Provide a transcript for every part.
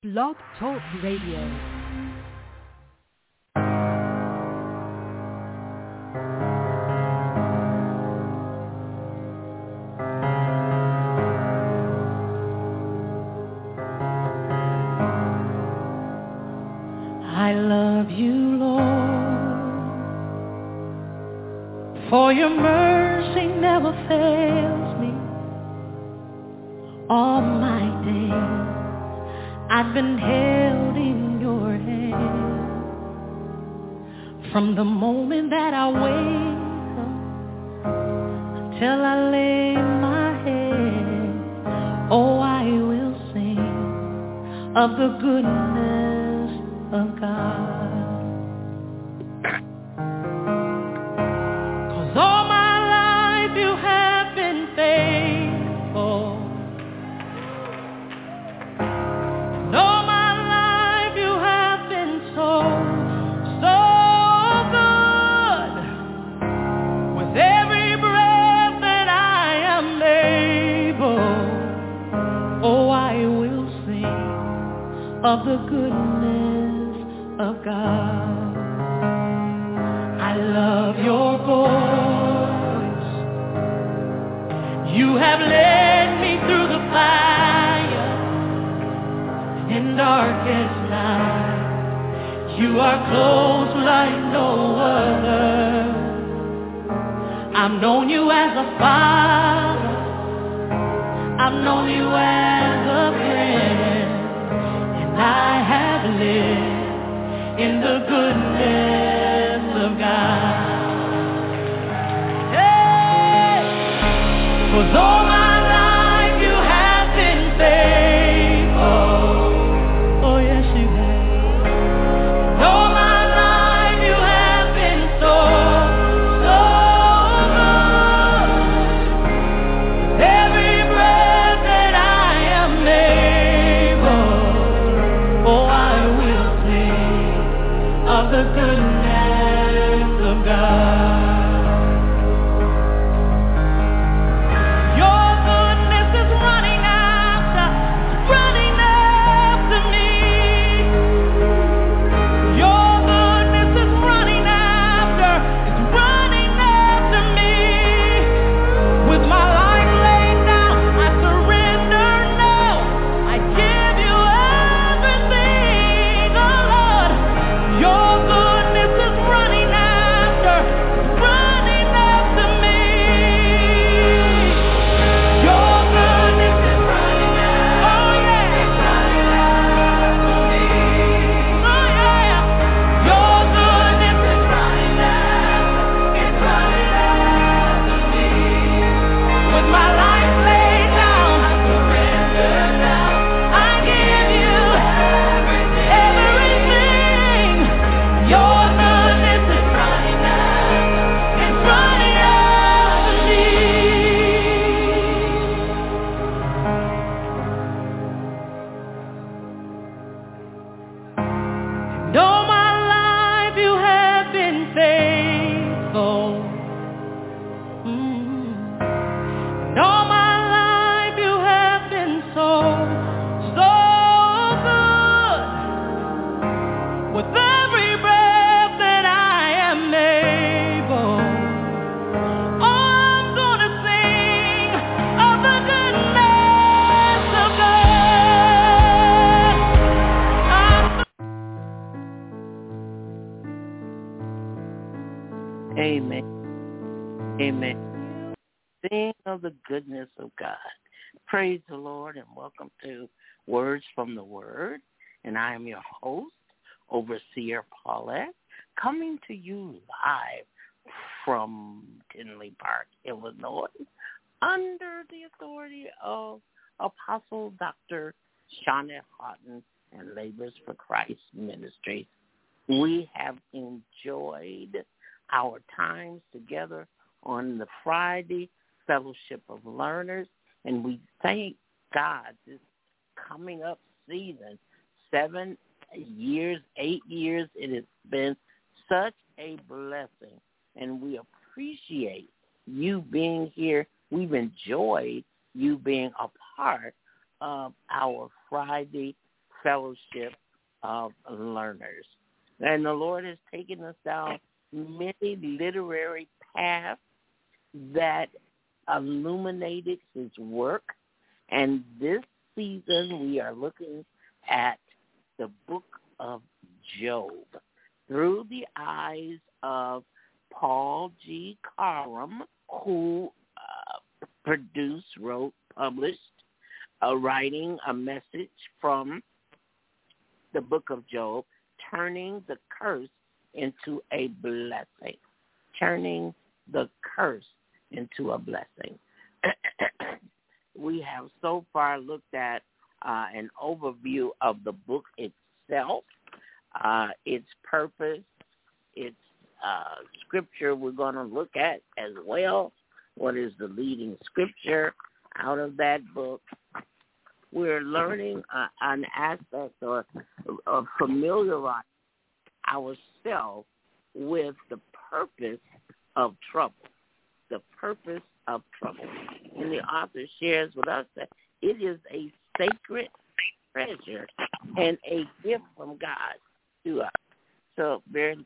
Blog Talk Radio. I love you, Lord, for your mercy never fails me. All my days I've been held in your hand. From the moment that I wake up till I lay my head, oh, I will sing of the goodness of God. 'Cause all my life you have been faithful. And all my life you have been so, so good. With every breath that I am able, oh, I will sing of the goodness of God. I love your voice. You have led me through the fire in darkest night. You are close like no other. I've known you as a father. I've known you as a friend. And I have lived in the goodness of God. Hey! 'Cause all my life you have been faithful. Oh yes you have. And all my life you have been so, so good. With every breath that I am able, oh, I will sing of the goodness of God. Your goodness is running after me. Your goodness is running after me. With my life laid down, I surrender now. I give you everything, oh Lord. Your goodness is running after me. Your goodness is running after, oh yeah, it's running after me. Oh yeah, your goodness is running after, it's running after me. With my life laid down, I surrender now. I give you everything. Your goodness is running after, it's running after me. And all my life you have been faithful. And all my life you have been so, so good. With every breath that I am able, oh, I'm gonna sing of the goodness of God. Amen. Amen. Sing of the goodness of God. Praise the Lord and welcome to Words from the Word. And I am your host, Overseer Paulette, coming to you live from Tinley Park, Illinois, under the authority of Apostle Dr. Shauna Houghton and Labors for Christ Ministries. We have enjoyed our times together on the Friday Fellowship of Learners, and we thank God this coming up season, 7 years, 8 years, it has been such a blessing, and we appreciate you being here. We've enjoyed you being a part of our Friday fellowship of learners. And the Lord has taken us down many literary paths that illuminated his work. And this season we are looking at the book of Job through the eyes of Paul G. Karam, who wrote, published, writing a message from the book of Job, turning the curse into a blessing. Turning the curse into a blessing. We have so far looked at an overview of the book itself, its purpose, its scripture we're going to look at as well. What is the leading scripture out of that book? We're learning an aspect or familiarize ourselves with the purpose of trouble. The purpose of trouble. And the author shares with us that it is a sacred treasure and a gift from God to us. So very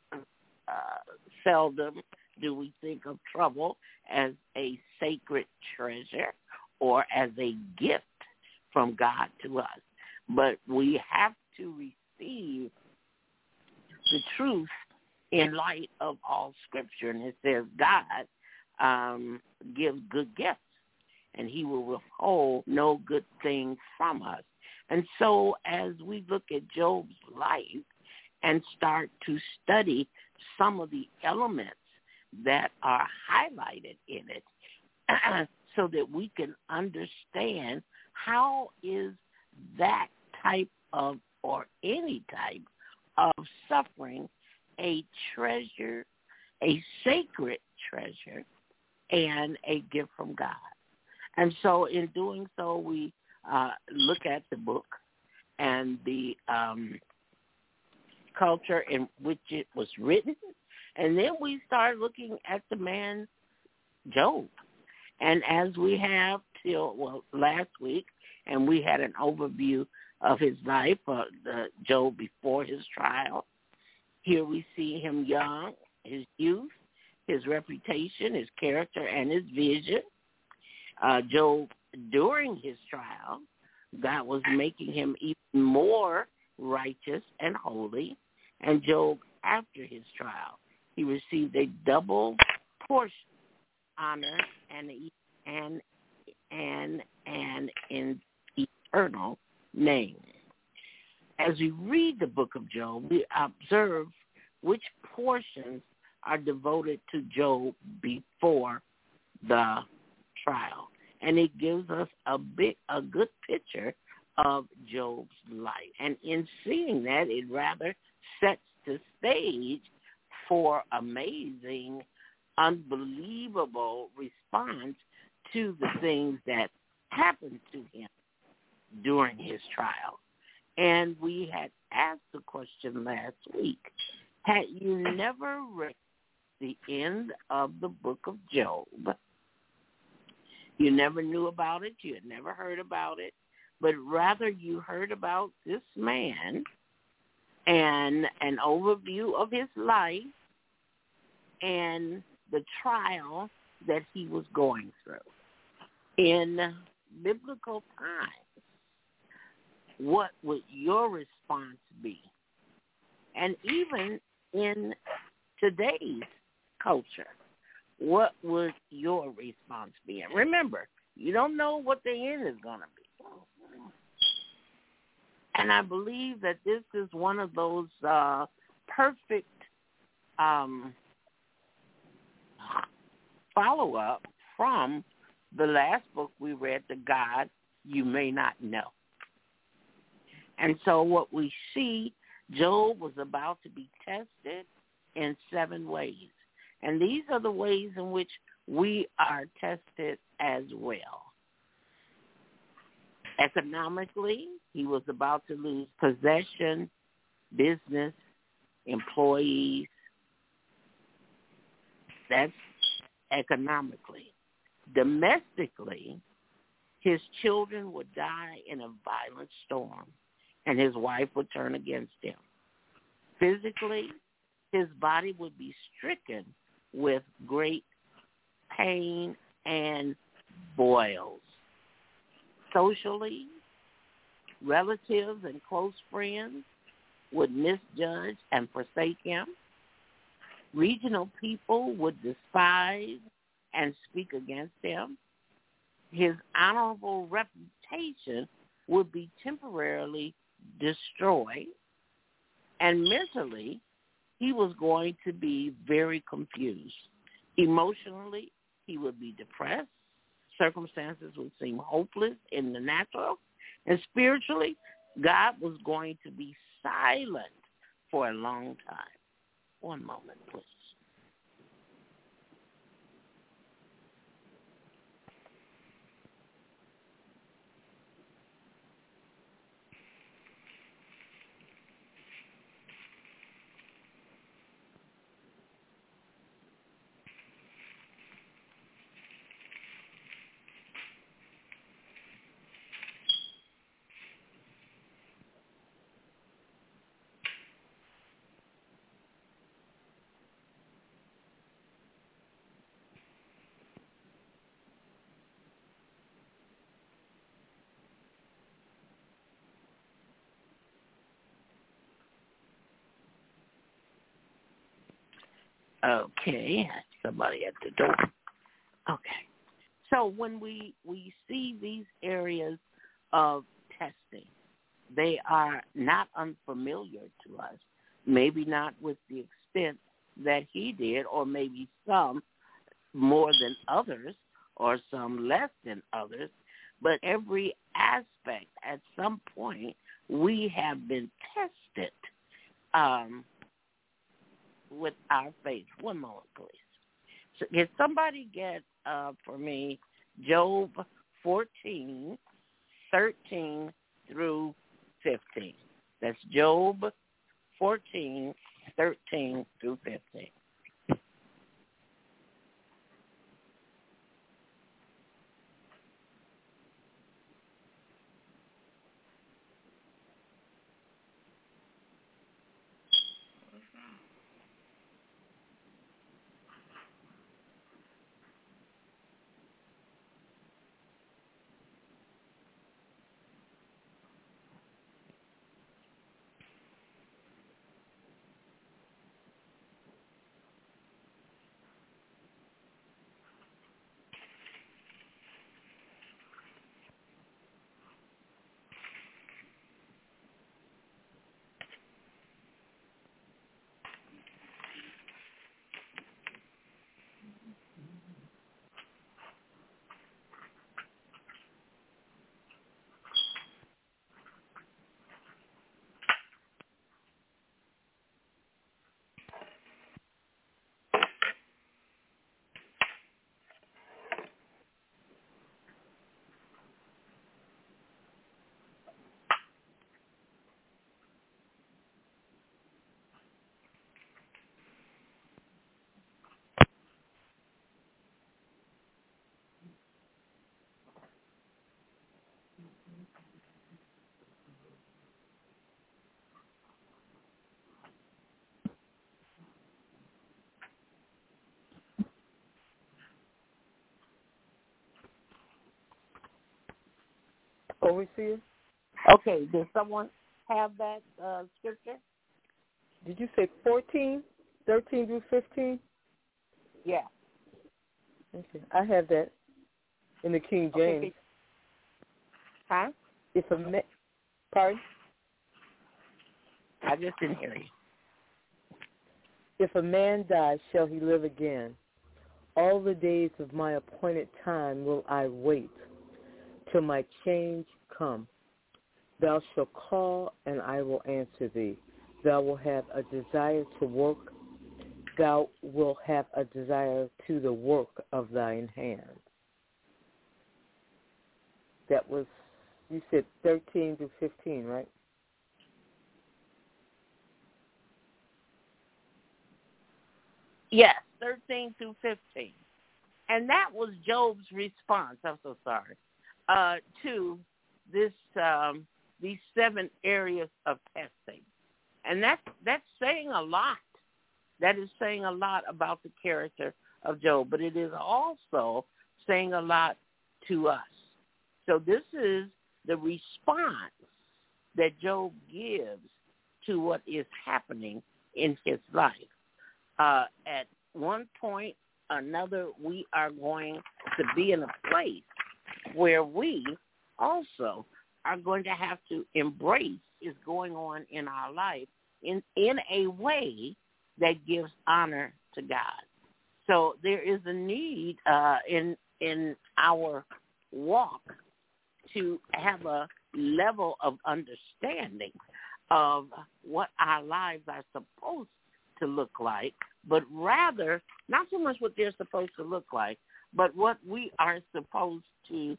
seldom do we think of trouble as a sacred treasure or as a gift from God to us. But we have to receive the truth in light of all Scripture. And it says God gives good gifts, and he will withhold no good thing from us. And so as we look at Job's life and start to study some of the elements that are highlighted in it so that we can understand how is that type of or any type of suffering a treasure, a sacred treasure, and a gift from God. And so in doing so, we look at the book and the culture in which it was written, and then we start looking at the man Job. And as we have till last week, and we had an overview of his life, Job before his trial. Here we see him young, his youth, his reputation, his character, and his vision. Job, during his trial, God was making him even more righteous and holy. And Job, after his trial, he received a double portion, honor, and in eternal name. As we read the book of Job, we observe which portions are devoted to Job before the trial. And it gives us a good picture of Job's life. And in seeing that, it rather sets the stage for amazing, unbelievable response to the things that happened to him during his trial. And we had asked the question last week, had you never read the end of the book of Job, you never knew about it, you had never heard about it, but rather you heard about this man and an overview of his life and the trial that he was going through. In biblical times, what would your response be? And even in today's culture, what would your response be? And remember, you don't know what the end is going to be. And I believe that this is one of those perfect follow-up from the last book we read, The God You May Not Know. And so what we see, Job was about to be tested in 7 ways. And these are the ways in which we are tested as well. Economically, he was about to lose possession, business, employees. That's economically. Domestically, his children would die in a violent storm. and his wife would turn against him. Physically, his body would be stricken with great pain and boils. Socially, relatives and close friends would misjudge and forsake him. Regional people would despise and speak against him. His honorable reputation would be temporarily destroyed. And mentally, he was going to be very confused. Emotionally, he would be depressed. Circumstances would seem hopeless in the natural. And spiritually, God was going to be silent for a long time. One moment, please. Okay, somebody at the door. Okay. So when we see these areas of testing, they are not unfamiliar to us, maybe not with the extent that he did, or maybe some more than others, or some less than others, but every aspect at some point we have been tested with our faith. One moment, please. So can somebody get for me Job 14, 13 through 15? That's Job 14, 13 through 15. Overseer? Okay, does someone have that scripture? Did you say 14, 13 through 15? Yeah. Okay, I have that in the King James. Okay. Huh? If a man, pardon? I just didn't hear you. If a man die, shall he live again? All the days of my appointed time will I wait, till my change come. Thou shalt call, and I will answer thee. Thou wilt have a desire to work. Thou wilt have a desire to the work of thine hand. That was, you said 13 to 15, right? Yes, 13 through 15. And that was Job's response, I'm so sorry, to this these 7 areas of testing. And that's saying a lot. That is saying a lot about the character of Job, but it is also saying a lot to us. So this is the response that Job gives to what is happening in his life. At one point or another, we are going to be in a place where we also are going to have to embrace is going on in our life in a way that gives honor to God. So there is a need in our walk to have a level of understanding of what our lives are supposed to look like, but rather not so much what they're supposed to look like, but what we are supposed to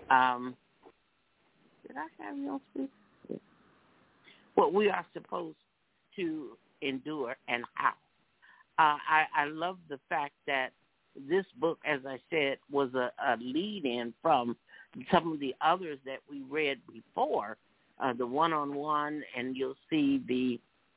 did I have you on speak? Yeah. What we are supposed to endure and how. I love the fact that this book, as I said, was a lead-in from some of the others that we read before, the one-on-one, and you'll see the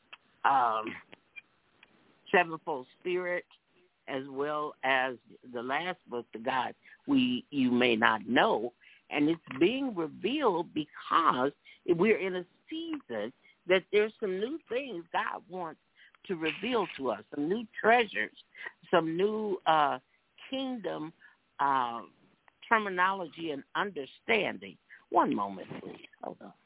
Sevenfold Spirit, as well as the last book, The God You May Not Know. And it's being revealed because we're in a season that there's some new things God wants to reveal to us, some new treasures, some new kingdom terminology and understanding. One moment, please. Hold on.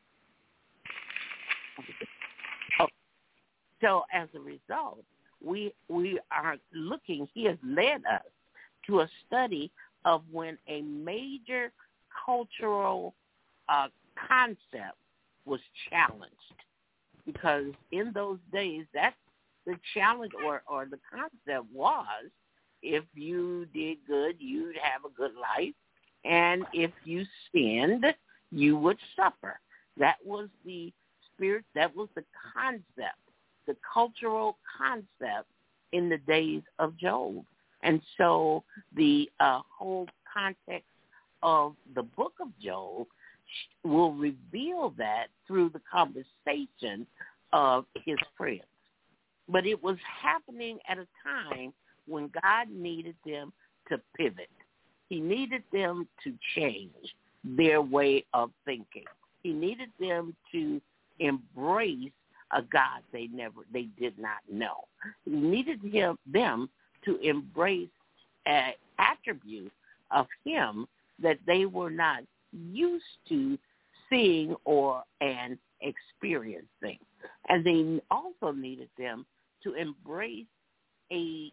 Oh. So as a result, we are looking, he has led us to a study of when a major cultural concept was challenged. Because in those days, that's the challenge or the concept was, if you did good, you'd have a good life. And if you sinned, you would suffer. That was the spirit, that was the concept, the cultural concept in the days of Job. And so the whole context of the book of Job will reveal that through the conversation of his friends. But it was happening at a time when God needed them to pivot. He needed them to change their way of thinking. He needed them to embrace a God they did not know. He needed them to embrace an attribute of him that they were not used to seeing and experiencing. And they also needed them to embrace a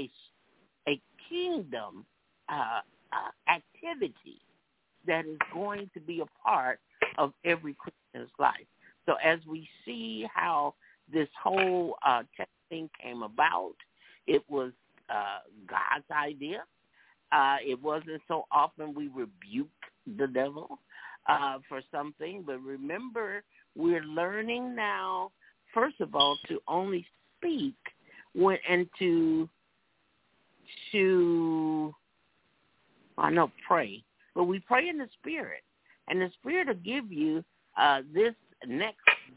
kingdom activity that is going to be a part of every Christian's life. So as we see how this whole testing came about, it was God's idea. It wasn't so often we rebuke the devil for something, but remember, we're learning now, first of all, to only speak pray. But we pray in the Spirit, and the Spirit will give you this next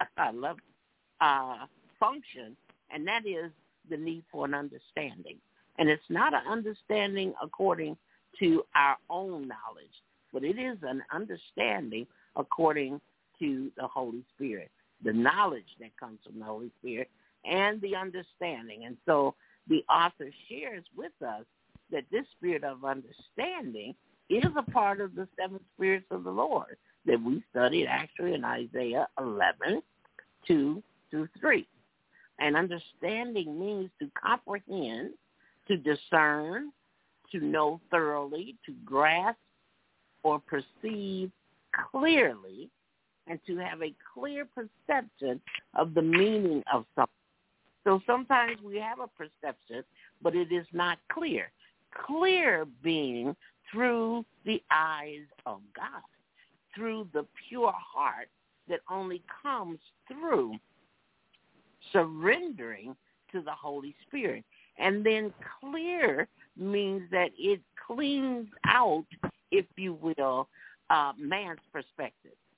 function, and that is the need for an understanding. And it's not an understanding according to our own knowledge, but it is an understanding according to the Holy Spirit, the knowledge that comes from the Holy Spirit and the understanding. And so the author shares with us that this spirit of understanding is a part of the 7 spirits of the Lord that we studied actually in Isaiah 11, 2 through 3. And understanding means to comprehend, to discern, to know thoroughly, to grasp or perceive clearly, and to have a clear perception of the meaning of something. So sometimes we have a perception, but it is not clear. Clear being through the eyes of God, through the pure heart that only comes through surrendering to the Holy Spirit. And then clear means that it cleans out, if you will, man's perspective.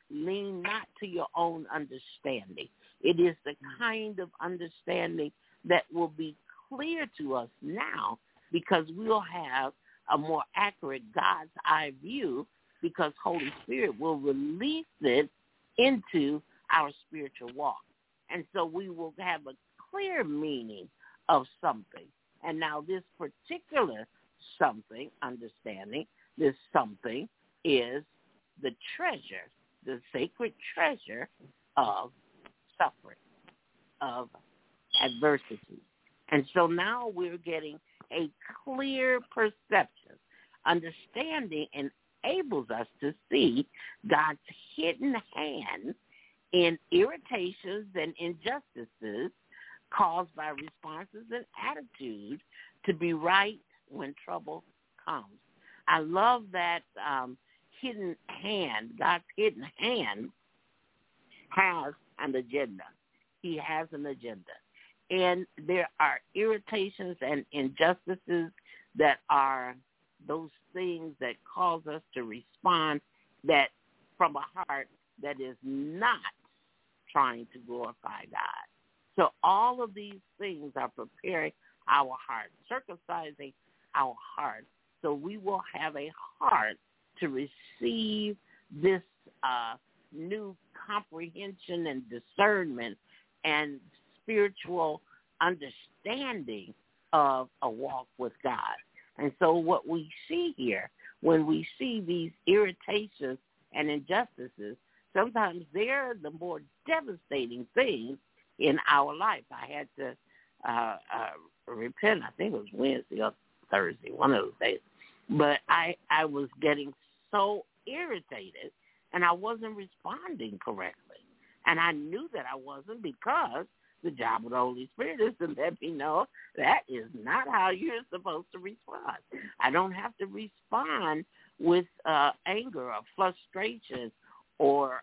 lean not to your own understanding. It is the kind of understanding that will be clear to us now because we'll have a more accurate God's eye view because Holy Spirit will release it into our spiritual walk. And so we will have a clear meaning of something. And now this particular something, understanding, this something is the treasure, the sacred treasure of suffering, of adversity. And so now we're getting a clear perception. Understanding enables us to see God's hidden hand in irritations and injustices caused by responses and attitudes to be right when trouble comes. I love that hidden hand. God's hidden hand has an agenda. He has an agenda. And there are irritations and injustices that are those things that cause us to respond that from a heart that is not trying to glorify God. So all of these things are preparing our heart, circumcising our heart, so we will have a heart to receive this new comprehension and discernment and spiritual understanding of a walk with God. And so what we see here, when we see these irritations and injustices, sometimes they're the more devastating things in our life. I had to repent, I think it was Wednesday or Thursday, one of those days. But I was getting so irritated, and I wasn't responding correctly. And I knew that I wasn't because the job of the Holy Spirit is to let me know that is not how you're supposed to respond. I don't have to respond with anger or frustration or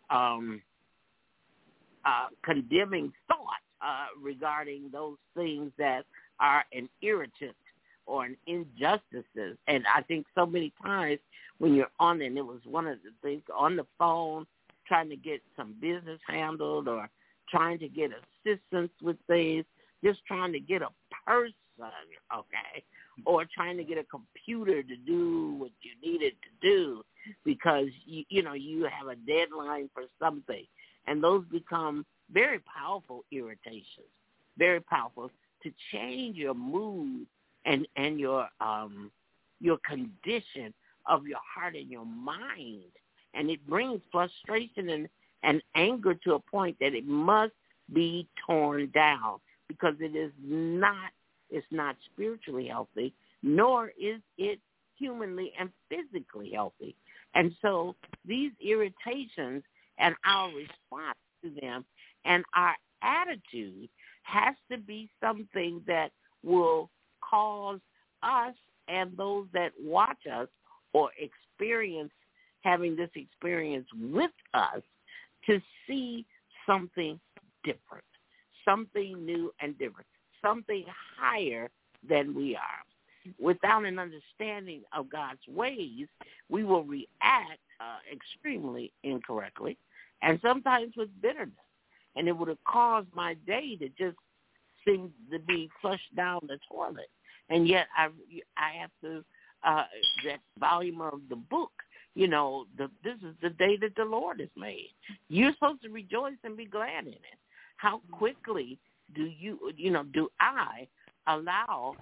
condemning thought regarding those things that are an irritant or an injustices. And I think so many times when you're on, and it was one of the things on the phone, trying to get some business handled or trying to get assistance with things, just trying to get a person, okay, or trying to get a computer to do what you needed to do because, you have a deadline for something. And those become very powerful irritations, very powerful to change your mood and your condition of your heart and your mind. And it brings frustration and anger to a point that it must be torn down because it's not spiritually healthy, nor is it humanly and physically healthy. And so these irritations and our response to them and our attitude has to be something that will cause us and those that watch us or experience having this experience with us to see something different, something new and different, something higher than we are. Without an understanding of God's ways, we will react extremely incorrectly and sometimes with bitterness. And it would have caused my day to just seem to be flushed down the toilet. And yet I have to, that volume of the book, this is the day that the Lord has made. You're supposed to rejoice and be glad in it. How quickly do I allow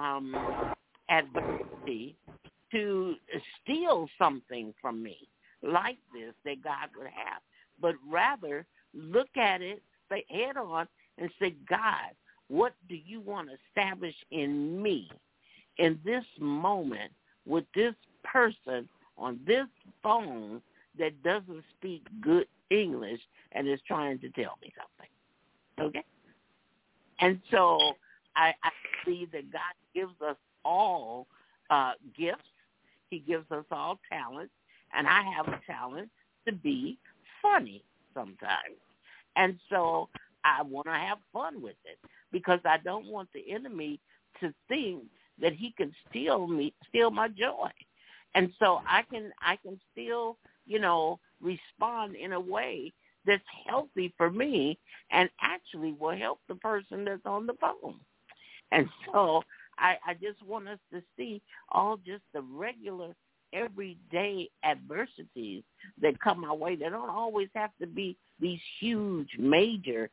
adversity to steal something from me like this that God would have, but rather look at it head on and say, God, what do you want to establish in me in this moment with this person on this phone that doesn't speak good English and is trying to tell me something? Okay? And so I believe that God gives us all gifts. He gives us all talents. And I have a talent to be funny sometimes. And so I want to have fun with it because I don't want the enemy to think that he can steal my joy. And so I can still, respond in a way that's healthy for me and actually will help the person that's on the phone. And so I just want us to see all just the regular, everyday adversities that come our way. They don't always have to be these huge, major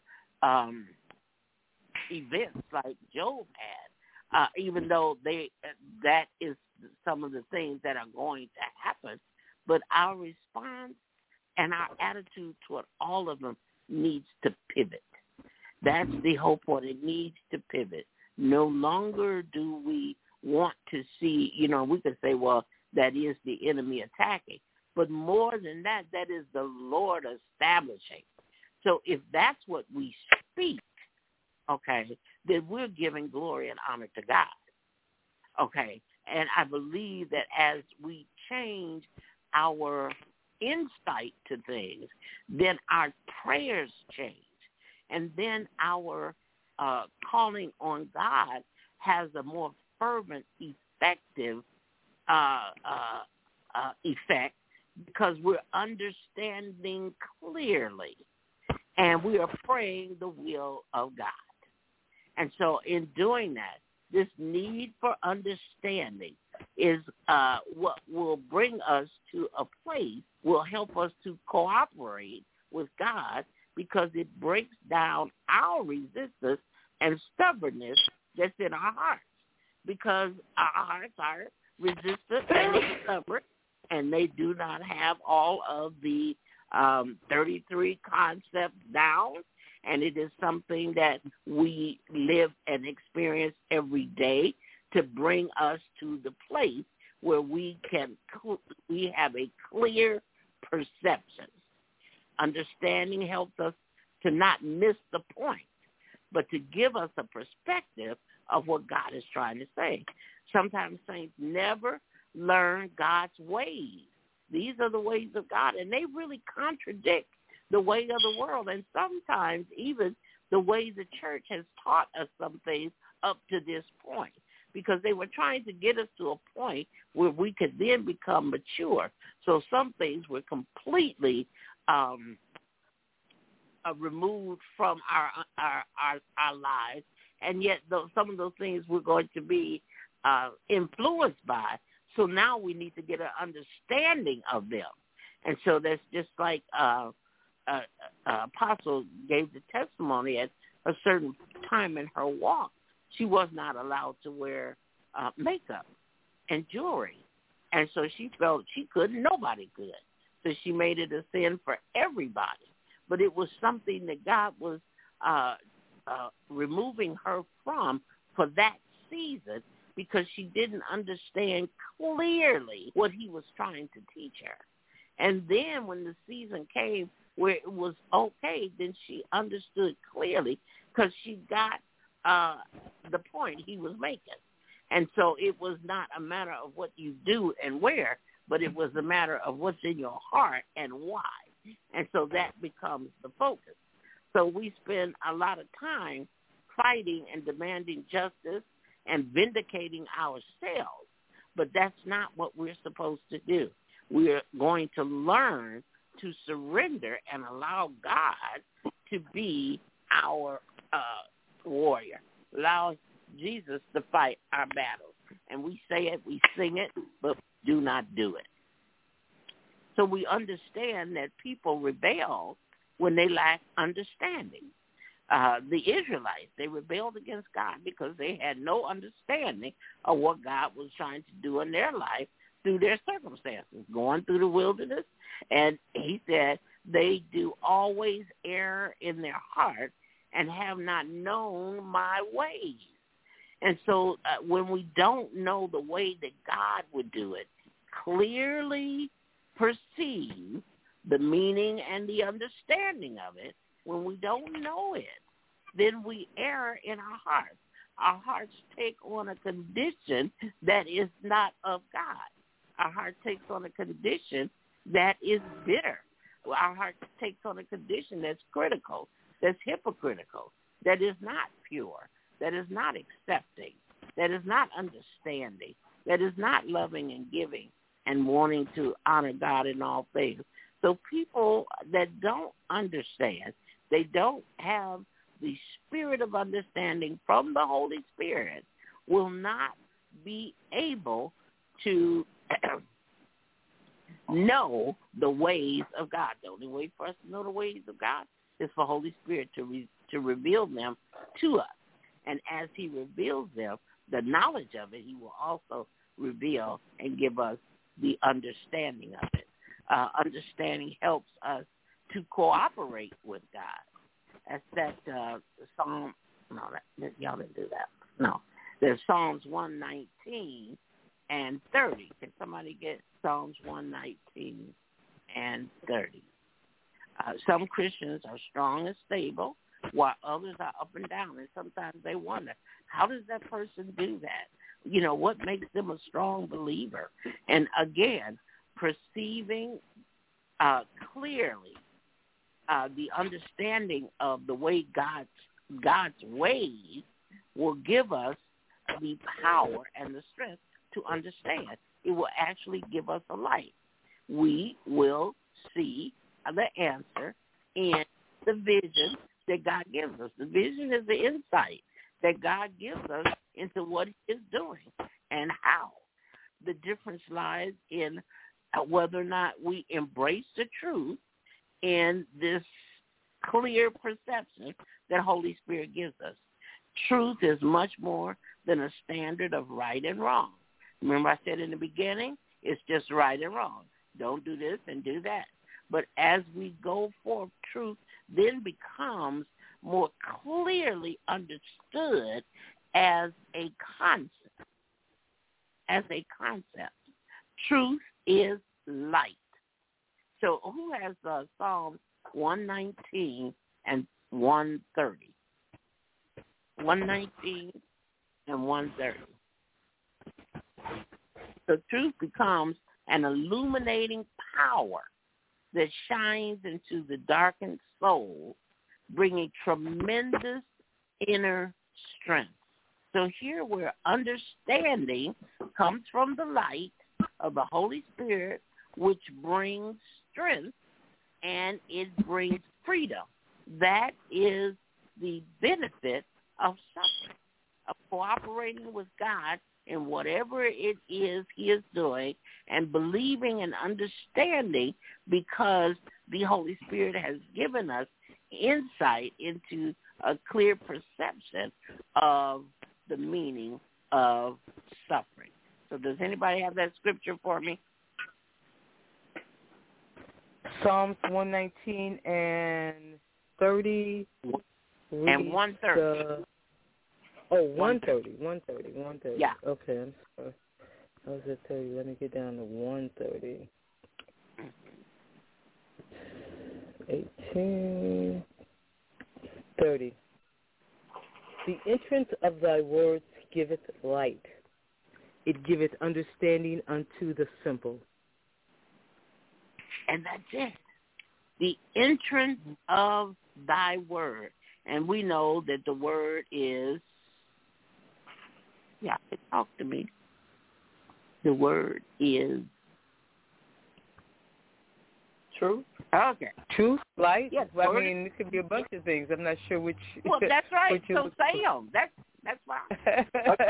events like Job had, even though that is some of the things that are going to happen. But our response and our attitude toward all of them needs to pivot. That's the whole point. It needs to pivot. No longer do we want to see, we could say, well, that is the enemy attacking. But more than that, that is the Lord establishing. So if that's what we speak, okay, then we're giving glory and honor to God. Okay, and I believe that as we change our insight to things, then our prayers change, and then our calling on God has a more fervent, effective effect, because we're understanding clearly and we are praying the will of God. And so in doing that, this need for understanding is what will bring us to a place, will help us to cooperate with God, because it breaks down our resistance and stubbornness that's in our hearts. Because our hearts are resistant and stubborn, and they do not have all of the 33 concepts down, and it is something that we live and experience every day to bring us to the place where we have a clear perception. Understanding helps us to not miss the point, but to give us a perspective of what God is trying to say. Sometimes saints never learn God's ways. These are the ways of God, and they really contradict the way of the world, and sometimes even the way the church has taught us some things up to this point, because they were trying to get us to a point where we could then become mature. So some things were completely removed from our lives, and yet some of those things we're going to be influenced by. So now we need to get an understanding of them. And so that's just like Apostle gave the testimony at a certain time in her walk. She was not allowed to wear makeup and jewelry. And so she felt she couldn't, nobody could. So she made it a sin for everybody. But it was something that God was removing her from for that season, because she didn't understand clearly what he was trying to teach her. And then when the season came where it was okay, then she understood clearly, because she got the point he was making. And so it was not a matter of what you do and where, but it was a matter of what's in your heart and why. And so that becomes the focus. So we spend a lot of time fighting and demanding justice and vindicating ourselves, but that's not what we're supposed to do. We're going to learn to surrender and allow God to be our warrior. Allow Jesus to fight our battles. And we say it, we sing it, but do not do it. So we understand that people rebel when they lack understanding. The Israelites, they rebelled against God because they had no understanding of what God was trying to do in their life through their circumstances, going through the wilderness. And he said they do always err in their heart and have not known my ways. And so when we don't know the way that God would do it, clearly perceive the meaning and the understanding of it, when we don't know it, then we err in our hearts. Our hearts take on a condition that is not of God. Our heart takes on a condition that is bitter. Our heart takes on a condition that's critical, that's hypocritical, that is not pure, that is not accepting, that is not understanding, that is not loving and giving and wanting to honor God in all things. So people that don't understand, they don't have the spirit of understanding from the Holy Spirit, will not be able to know the ways of God. The only way for us to know the ways of God is for Holy Spirit to reveal them to us. And as he reveals them, the knowledge of it, he will also reveal and give us the understanding of it. Understanding helps us to cooperate with God. That's that Psalm. No, y'all didn't do that. No. There's Psalms 119 and 30. Can somebody get Psalms 119 and 30? Some Christians are strong and stable, while others are up and down. And sometimes they wonder, how does that person do that? You know, what makes them a strong believer? And again, perceiving clearly the understanding of the way God's ways will give us the power and the strength to understand. It will actually give us a light. We will see the answer in the vision that God gives us. The vision is the insight that God gives us into what he is doing and how. The difference lies in whether or not we embrace the truth in this clear perception that Holy Spirit gives us. Truth is much more than a standard of right and wrong. Remember I said in the beginning, it's just right and wrong. Don't do this and do that. But as we go forth, truth then becomes more clearly understood as a concept. Truth is light. So who has Psalms 119 and 130? 119 and 130. So truth becomes an illuminating power that shines into the darkened soul, bringing tremendous inner strength. So here where understanding comes from the light of the Holy Spirit, which brings strength and it brings freedom. That is the benefit of suffering, of cooperating with God in whatever it is he is doing and believing and understanding, because the Holy Spirit has given us insight into a clear perception of the meaning of suffering. So does anybody have that scripture for me? Psalms 119 and 30. And 130. 130. Yeah. Okay, I'm sorry. I was at 30. Let me get down to 130. 18. 30. The entrance of thy words giveth light. It giveth understanding unto the simple. And that's it. The entrance of thy word. And we know that the word is, talk to me. The word is truth. Okay. Truth, light? Yes. Well, I mean, it could be a bunch of things. I'm not sure which. Well, that's right. So say them. That's fine.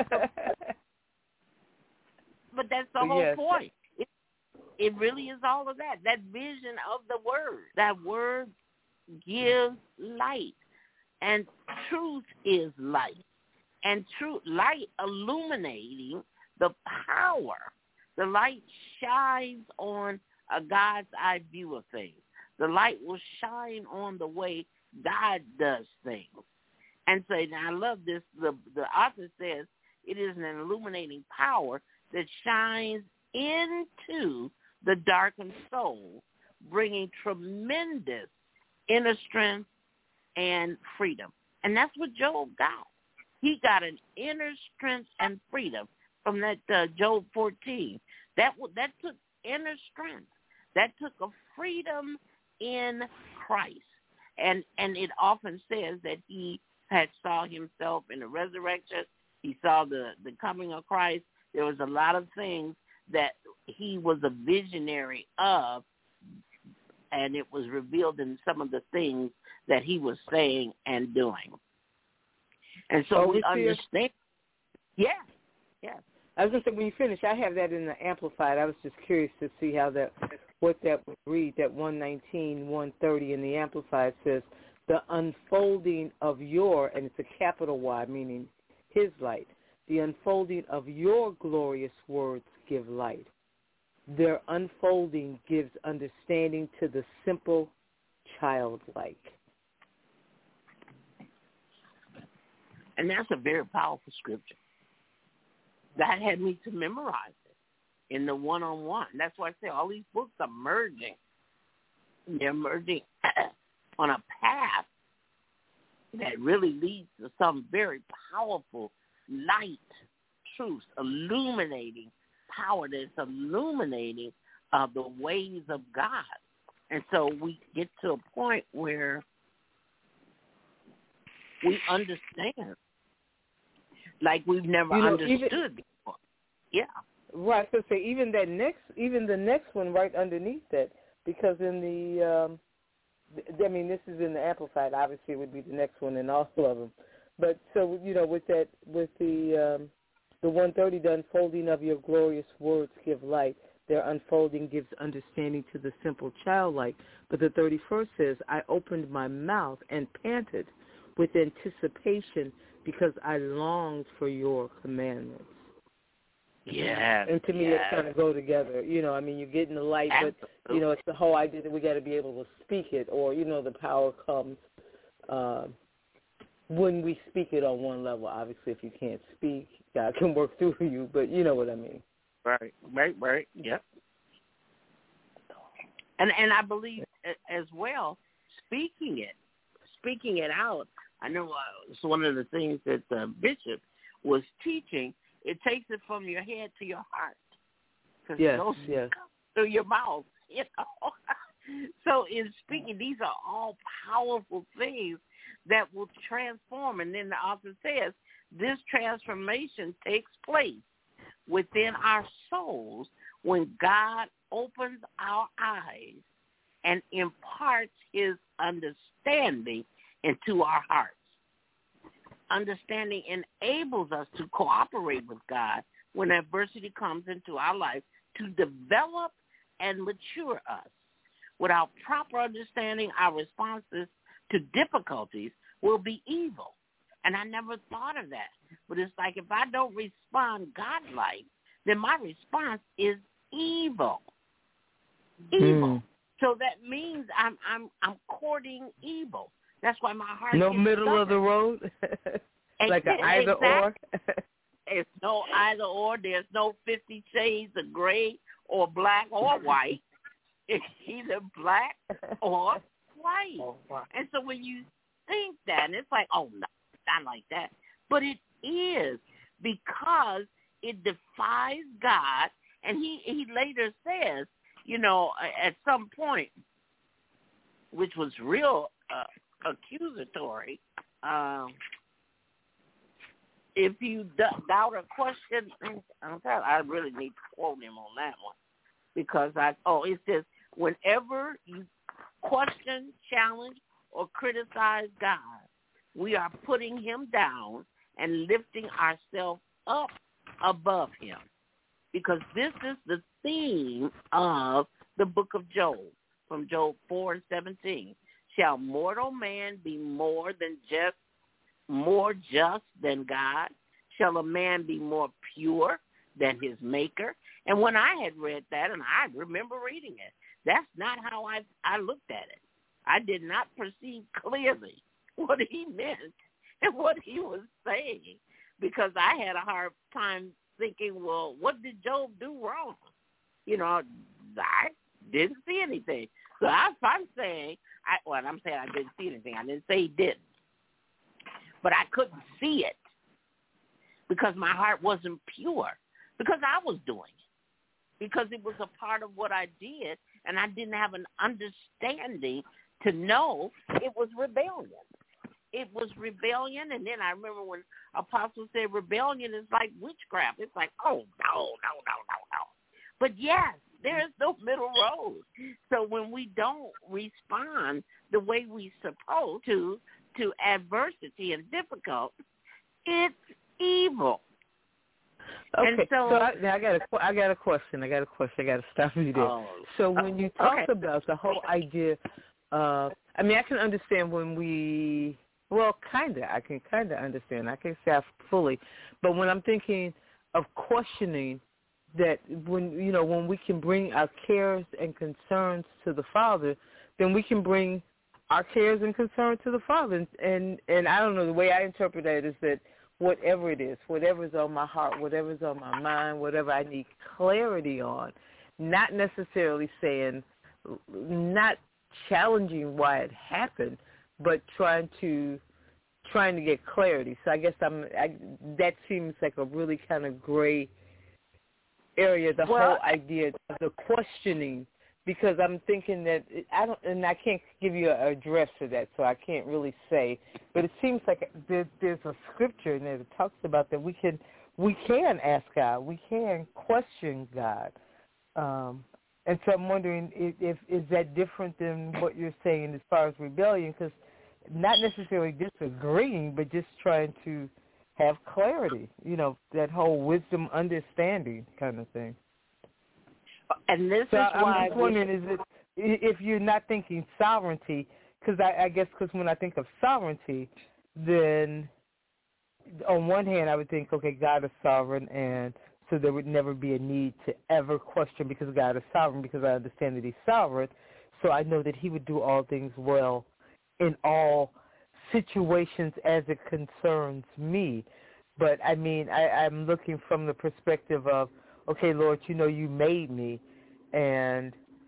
But that's the whole point. It really is all of that. That vision of the word. That word gives light. And truth is light. And light illuminating the power. The light shines on a God's eye view of things. The light will shine on the way God does things. And so, now I love this. The author says it is an illuminating power that shines into the darkened soul, bringing tremendous inner strength and freedom. And that's what Job got. He got an inner strength and freedom from that Job 14. That took inner strength. That took a freedom in Christ. And it often says that he had saw himself in the resurrection. He saw the coming of Christ. There was a lot of things that he was a visionary of and it was revealed in some of the things that he was saying and doing. And so we understand. Yes, yes. I was going to say, when you finish, I have that in the Amplified. I was just curious to see what that would read. That 119, 130 in the Amplified says, the unfolding of your, and it's a capital Y, meaning his light, the unfolding of your glorious words give light. Their unfolding gives understanding to the simple childlike. And that's a very powerful scripture. That had me to memorize it in the one-on-one. That's why I say all these books are merging. They're merging on a path that really leads to some very powerful light truths, illuminating power that's illuminating the ways of God. And so we get to a point where we understand like we've never understood before. Yeah. Right. So say even the next one right underneath that, because in the this is in the Amplified. Obviously, it would be the next one in all of them. But so with the 130, the unfolding of your glorious words give light. Their unfolding gives understanding to the simple childlike. But the 31st says, I opened my mouth and panted with anticipation because I longed for your commandments. Yeah. And to me, it kind of go together. You're getting the light, but, it's the whole idea that we got to be able to speak it, or, the power comes when we speak it on one level. Obviously, if you can't speak, God can work through you, but you know what I mean. Right. Yep. And I believe as well, speaking it out. I know it's one of the things that the bishop was teaching. It takes it from your head to your heart. Yes. Through your mouth, So in speaking, these are all powerful things that will transform. And then the author says, this transformation takes place within our souls when God opens our eyes and imparts his understanding into our hearts. Understanding enables us to cooperate with God when adversity comes into our life to develop and mature us. Without proper understanding, our responses to difficulties will be evil. And I never thought of that. But it's like if I don't respond God-like, then my response is evil. Evil. So that means I'm courting evil. That's why my heart no gets middle stubborn. of the road? Like an either or? It's no either or. There's no 50 shades of gray or black or white. It's either black or white. And so when you think that, and it's like, oh, no, not like that. But it is, because it defies God. And he later says, at some point, which was real accusatory, if you doubt or question, I really need to quote him on that one, because it says, whenever you question, challenge, or criticize God, we are putting him down and lifting ourselves up above him, because this is the theme of the book of Job, from Job 4:17. Shall mortal man be more just than God? Shall a man be more pure than his maker? And when I had read that, and I remember reading it, that's not how I looked at it. I did not perceive clearly what he meant and what he was saying, because I had a hard time thinking, well, what did Job do wrong? I didn't see anything. So I'm saying, I'm saying I didn't see anything. I didn't say he didn't. But I couldn't see it because my heart wasn't pure, because I was doing it, because it was a part of what I did, and I didn't have an understanding to know it was rebellion. It was rebellion, and then I remember when Apostle said rebellion is like witchcraft. It's like, oh, no. But yes, There is no middle road. So when we don't respond the way we supposed to adversity and difficult, it's evil. Okay, And so I got a question. I got to stop you there. So when you talk about the whole idea, I can understand when we, I can kind of understand. I can't say fully, but when I'm thinking of questioning, that when we can bring our cares and concerns to the Father, then we can bring our cares and concerns to the Father. And I don't know, the way I interpret that is that whatever it is, whatever's on my heart, whatever's on my mind, whatever I need clarity on, not necessarily saying, not challenging why it happened, but trying to get clarity. So I guess that seems like a really kind of gray area, the whole idea of the questioning, because I'm thinking that I can't give you an address to that, so I can't really say, but it seems like there's a scripture in there that talks about that we can ask God, we can question God, and so I'm wondering if is that different than what you're saying as far as rebellion, because not necessarily disagreeing, but just trying to have clarity, that whole wisdom, understanding kind of thing. And this so is I'm why just wondering, is it, if you're not thinking sovereignty, because I guess when I think of sovereignty, then on one hand I would think, okay, God is sovereign, and so there would never be a need to ever question because God is sovereign, because I understand that he's sovereign, so I know that he would do all things well in all situations as it concerns me. But I'm looking from the perspective of, okay, Lord, you made me, and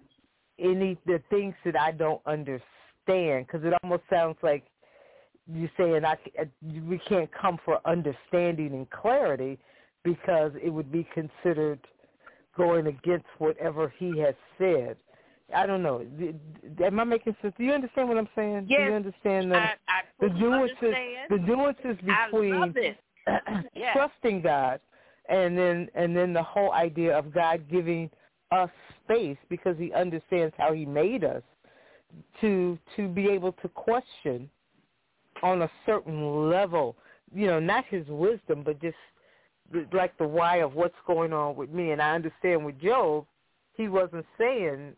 the things that I don't understand, because it almost sounds like you're saying we can't come for understanding and clarity because it would be considered going against whatever he has said. I don't know. Am I making sense? Do you understand what I'm saying? Yes, do you understand the nuances between trusting God and then the whole idea of God giving us space because he understands how he made us to be able to question on a certain level, not his wisdom, but just like the why of what's going on with me. And I understand with Job, he wasn't saying,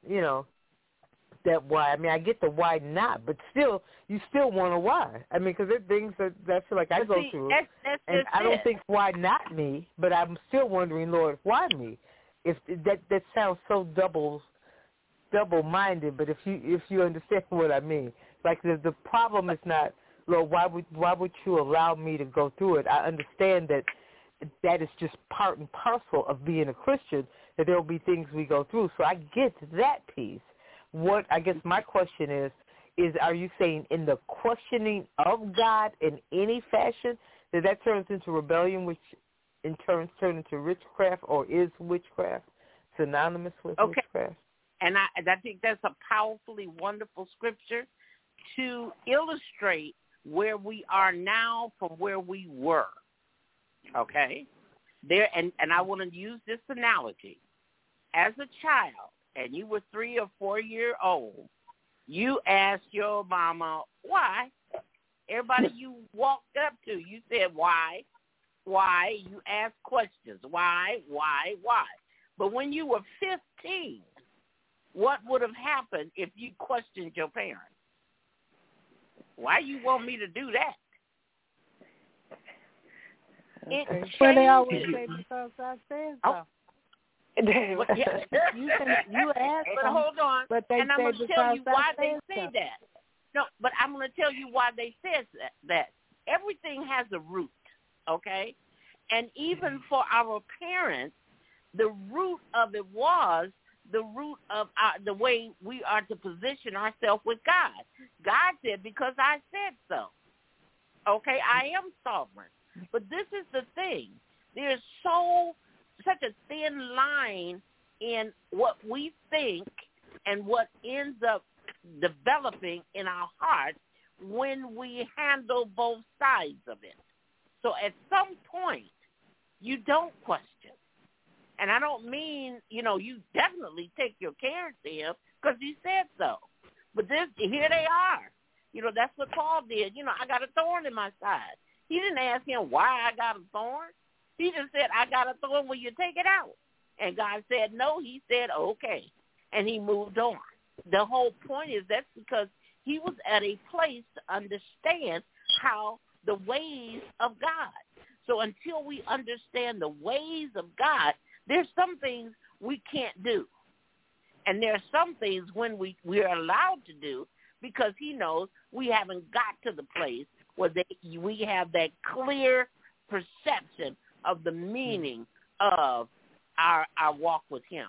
that why. I get the why not, but still, you still want a why. Because there are things that I feel like I go through, and I don't think why not me, but I'm still wondering, Lord, why me? If that sounds so double-minded, but if you understand what I mean, like the problem is not, Lord, why would you allow me to go through it? I understand that is just part and parcel of being a Christian, that there will be things we go through. So I get that piece. What I guess my question is are you saying in the questioning of God in any fashion that turns into rebellion, which in turn turns into witchcraft, or is witchcraft synonymous with witchcraft? And I think that's a powerfully wonderful scripture to illustrate where we are now from where we were. Okay? There, and I want to use this analogy. As a child, and you were 3 or 4 years old, you asked your mama, why? Everybody you walked up to, you said, why? Why? You asked questions. Why? But when you were 15, what would have happened if you questioned your parents? Why you want me to do that? Well, they always say because I said so. You asked but hold on, but they and I'm going to tell you why they say so. that. No, but I'm going to tell you why they said that. Everything has a root, okay? And even for our parents, the root of it was the root of the way we are to position ourselves with God. God said, because I said so. Okay, I am sovereign. But this is the thing. There's such a thin line in what we think and what ends up developing in our hearts when we handle both sides of it. So at some point, you don't question. And I don't mean, you definitely take your care to him because he said so. But here they are. That's what Paul did. I got a thorn in my side. He didn't ask him why I got a thorn. He just said, I got a thorn. Will you take it out? And God said no. He said, okay. And he moved on. The whole point is that's because he was at a place to understand how the ways of God. So until we understand the ways of God, there's some things we can't do. And there are some things when we're allowed to do because he knows we haven't got to the place where we have that clear perception of the meaning of our walk with him.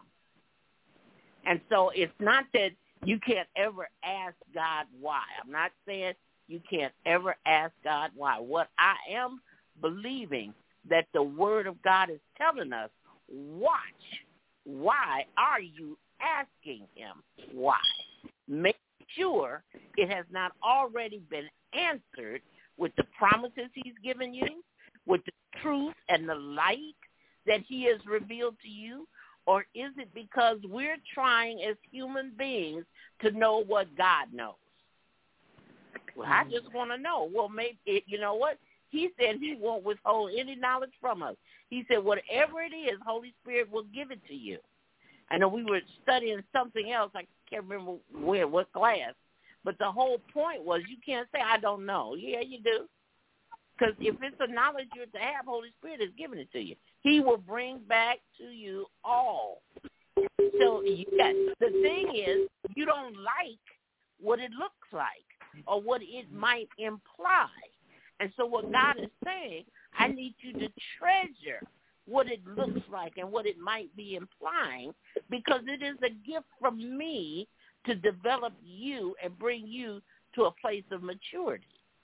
And so it's not that you can't ever ask God why. I'm not saying you can't ever ask God why. What I am believing that the word of God is telling us, watch. Why are you asking him why? Make sure it has not already been answered with the promises he's given you, with the truth and the light that he has revealed to you, or is it because we're trying as human beings to know what God knows? Well, I just want to know. Well, maybe, you know what? He said he won't withhold any knowledge from us. He said whatever it is, Holy Spirit will give it to you. I know we were studying something else. I can't remember what class. But the whole point was you can't say, I don't know. Yeah, you do. Because if it's a knowledge you're to have, Holy Spirit is giving it to you. He will bring back to you all. So the thing is, you don't like what it looks like or what it might imply. And so what God is saying, I need you to treasure what it looks like and what it might be implying, because it is a gift from me to develop you and bring you to a place of maturity.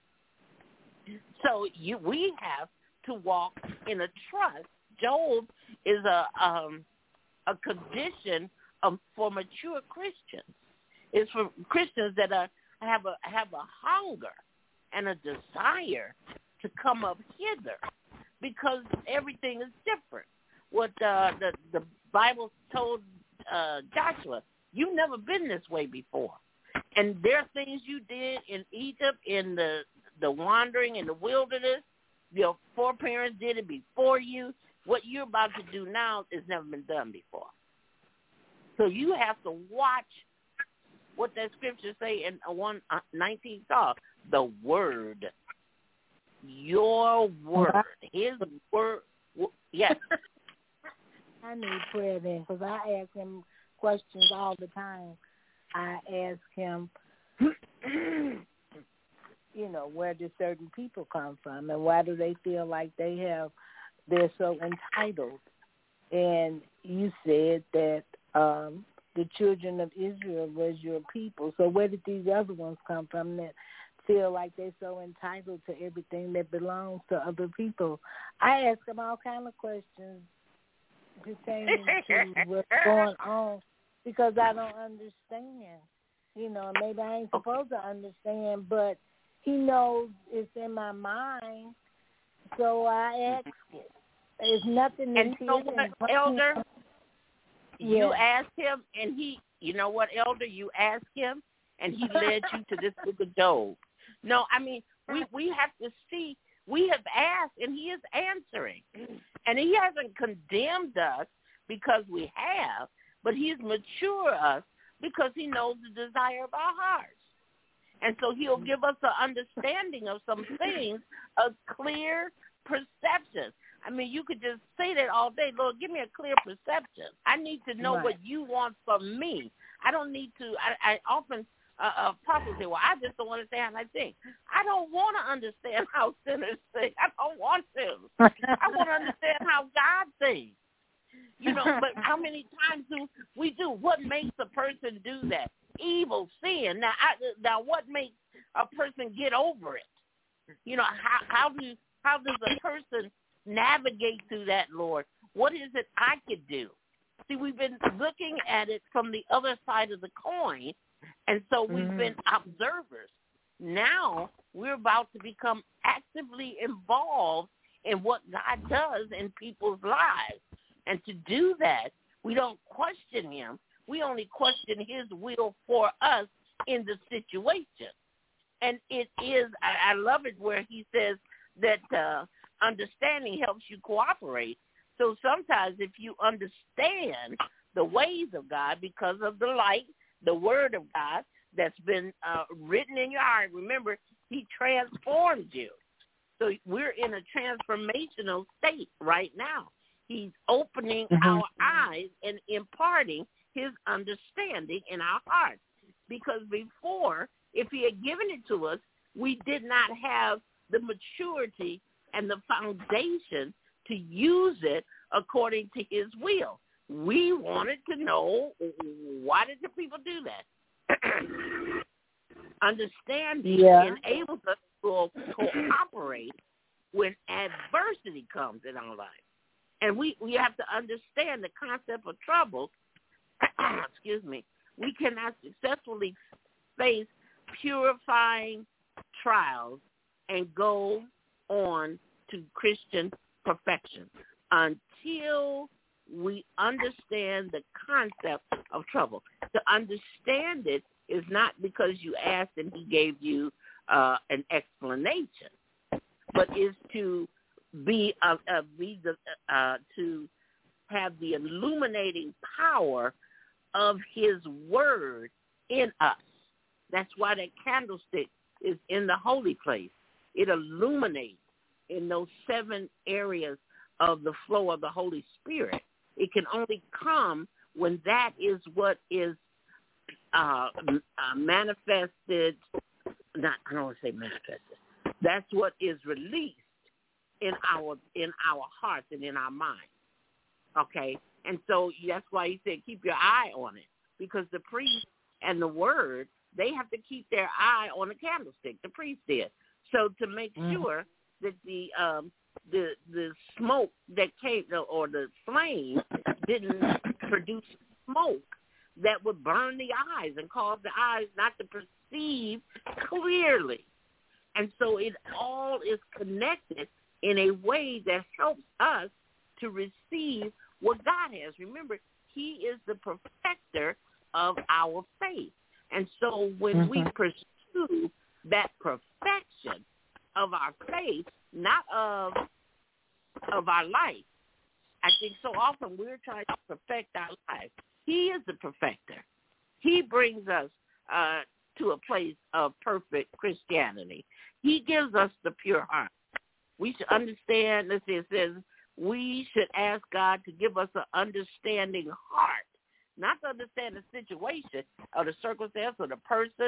So we have to walk in a trust. Job is a condition for mature Christians. It's for Christians that have a hunger and a desire to come up hither, because everything is different. What the Bible told Joshua, you've never been this way before. And there are things you did in Egypt, in the wandering in the wilderness. Your foreparents did it before you. What you're about to do now has never been done before. So you have to watch what that scripture say in 1:19 Psalm. The word. Your word. His word. Yes. I need prayer then, because I ask him questions all the time. I ask him, where do certain people come from, and why do they feel like they're so entitled? And you said that the children of Israel was your people. So where did these other ones come from that feel like they're so entitled to everything that belongs to other people? I ask them all kind of questions pertaining to what's going on, because I don't understand. Maybe I ain't supposed to understand, but he knows it's in my mind, so I ask it. There's nothing that and so what, Elder, you asked him, and he, Elder, you asked him, and he led you to this book of Job. No, I mean, we have to see, we have asked, and he is answering. And he hasn't condemned us because we have, but he's matured us because he knows the desire of our hearts. And so he'll give us an understanding of some things, a clear perception. I mean, you could just say that all day. Lord, give me a clear perception. I need to know what you want from me. I don't need to. I often, apostles say, well, I just don't understand how I think. I don't want to understand how sinners think. I don't want to. I want to understand how God thinks. But how many times do we do? What makes a person do that? Evil, sin. Now, what makes a person get over it? How does a person navigate through that, Lord? What is it I could do? See, we've been looking at it from the other side of the coin, and so we've been observers. Now we're about to become actively involved in what God does in people's lives. And to do that, we don't question him. We only question his will for us in the situation. And it is, I love it where he says that understanding helps you cooperate. So sometimes if you understand the ways of God because of the light, the word of God that's been written in your heart, remember, he transformed you. So we're in a transformational state right now. He's opening our eyes and imparting his understanding in our hearts. Because before, if he had given it to us, we did not have the maturity and the foundation to use it according to his will. We wanted to know, why did the people do that? Understanding enables us to cooperate when adversity comes in our life. And we have to understand the concept of trouble. Excuse me. We cannot successfully face purifying trials and go on to Christian perfection until we understand the concept of trouble. To understand it is not because you asked and he gave you an explanation, but is to to have the illuminating power of his word in us. That's why that candlestick is in the holy place. It illuminates in those 7 areas of the flow of the Holy Spirit. It can only come when that is what is manifested. I don't want to say manifested. That's what is released in our hearts and in our minds. Okay? And so that's why he said keep your eye on it, because the priest and the word, they have to keep their eye on the candlestick. The priest did. So to make sure that the smoke that came, or the flame didn't produce smoke that would burn the eyes and cause the eyes not to perceive clearly. And so it all is connected in a way that helps us to receive what God has. Remember, he is the perfecter of our faith. And so when we pursue that perfection of our faith, not of our life, I think so often we're trying to perfect our life. He is the perfecter. He brings us to a place of perfect Christianity. He gives us the pure heart. We should understand, let's see, it says, we should ask God to give us an understanding heart, not to understand the situation or the circumstance or the person.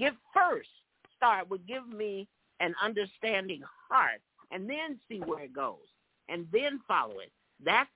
Start with give me an understanding heart, and then see where it goes, and then follow it. That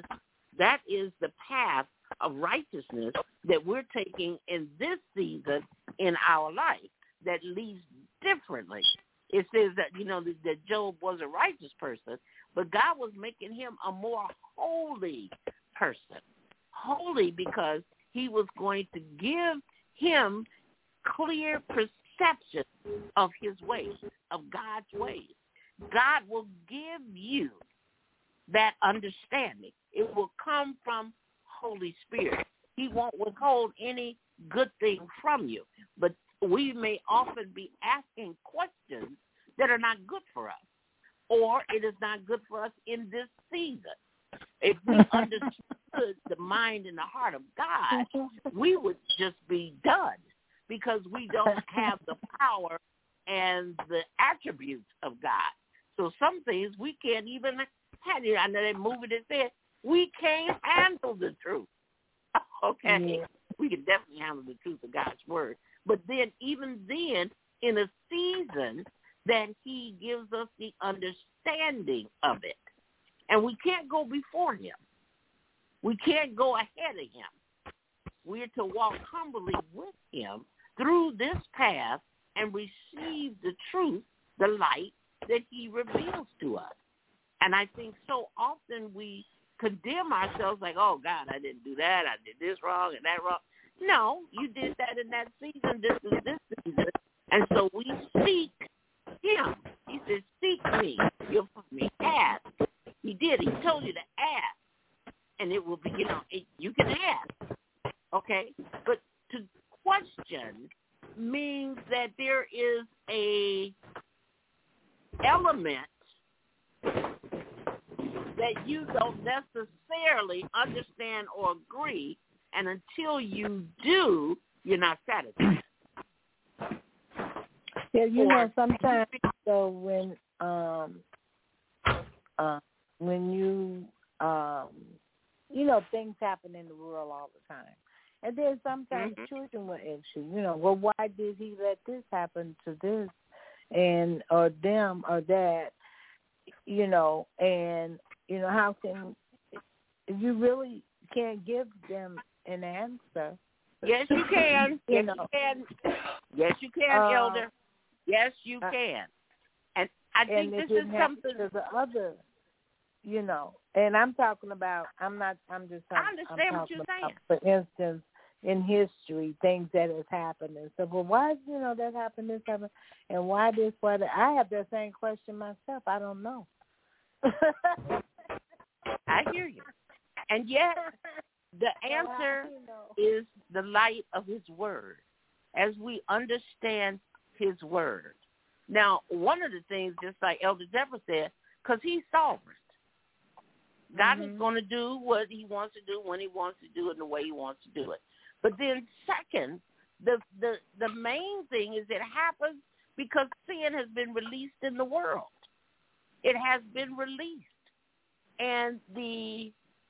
is the path of righteousness that we're taking in this season in our life that leads differently. It says that, that Job was a righteous person, but God was making him a more holy person. Holy because he was going to give him clear perception of his ways, of God's ways. God will give you that understanding. It will come from Holy Spirit. He won't withhold any good thing from you. But we may often be asking questions that are not good for us, or it is not good for us in this season. If we understood the mind and the heart of God, we would just be done, because we don't have the power and the attributes of God. So some things we can't even handle. I know that movie that said we can't handle the truth. Okay? Yeah. We can definitely handle the truth of God's word. But then, even then, in a season that he gives us the understanding of it. And we can't go before him. We can't go ahead of him. We're to walk humbly with him through this path and receive the truth, the light that he reveals to us. And I think so often we condemn ourselves like, oh, God, I didn't do that. I did this wrong and that wrong. No, you did that in that season. This is this season. And so we seek him. He says, seek me. You'll find me. Ask. He did. He told you to ask. it will be, you can ask, okay? But to question means that there is a element that you don't necessarily understand or agree, and until you do, you're not satisfied. Yeah, sometimes so when you things happen in the world all the time. And then sometimes children will ask you, well, why did he let this happen to this and or them or that, and how can you really can't give them an answer. Yes, you can. Yes, you can. Yes, you can, Elder. Yes, you can. And I think this is something to the other, and I'm talking about, I understand what you're saying. For instance, in history, things that has happened and so, well, why, that happened, this happened, and why this, why that? I have that same question myself. I don't know. I hear you. And yet, the answer is the light of his word, as we understand his word. Now, one of the things, just like Elder Deborah said, because he's sovereign. God is going to do what he wants to do, when he wants to do it, and the way he wants to do it. But then second, the main thing is it happens because sin has been released in the world. It has been released. And the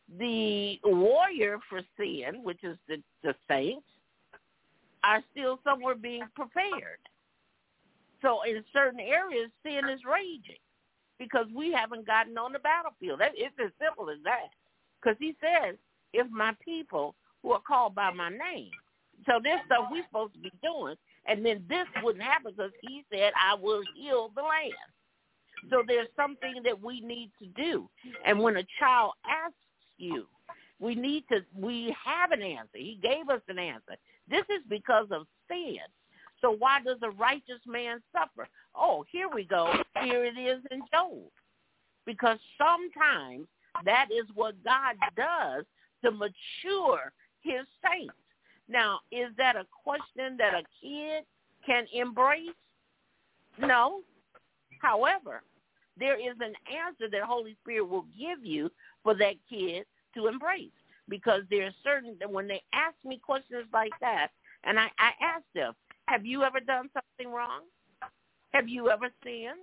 warrior for sin, which is the saints, are still somewhere being prepared. So in certain areas, sin is raging because we haven't gotten on the battlefield. It's as simple as that. Because he says, if my people who are called by my name. So there's stuff we're supposed to be doing, and then this wouldn't happen because he said, I will heal the land. So there's something that we need to do. And when a child asks you, we have an answer. He gave us an answer. This is because of sin. So why does a righteous man suffer? Oh, here we go. Here it is in Job. Because sometimes that is what God does to mature his saints. Now, is that a question that a kid can embrace? No. However, there is an answer that Holy Spirit will give you for that kid to embrace. Because there are certain, when they ask me questions like that, and I ask them, have you ever done something wrong? Have you ever sinned?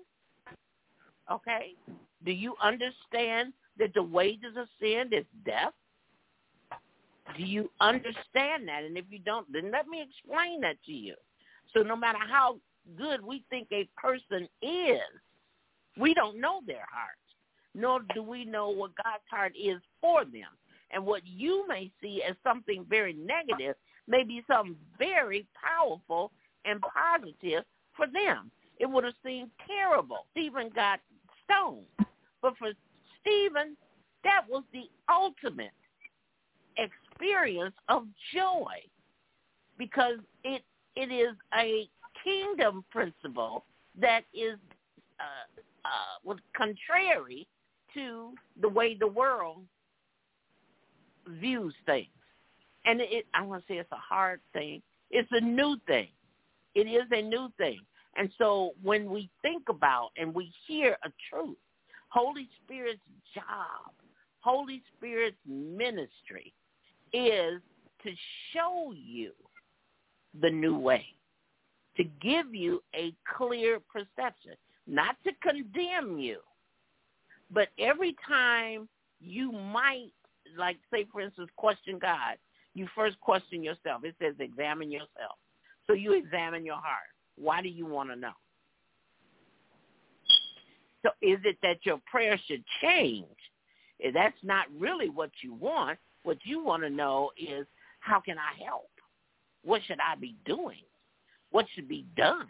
Okay. Do you understand that the wages of sin is death? Do you understand that? And if you don't, then let me explain that to you. So no matter how good we think a person is, we don't know their heart, nor do we know what God's heart is for them. And what you may see as something very negative may be something very powerful and positive for them. It would have seemed terrible. Stephen got stoned. But for Stephen, that was the ultimate experience of joy, because it is a kingdom principle that is contrary to the way the world views things. And I want to say it's a hard thing. It's a new thing. It is a new thing. And so when we think about and we hear a truth, Holy Spirit's job, Holy Spirit's ministry is to show you the new way, to give you a clear perception, not to condemn you. But every time you might, like say, for instance, question God, you first question yourself. It says examine yourself. So you examine your heart. Why do you want to know? So is it that your prayer should change? That's not really what you want. What you want to know is, how can I help? What should I be doing? What should be done?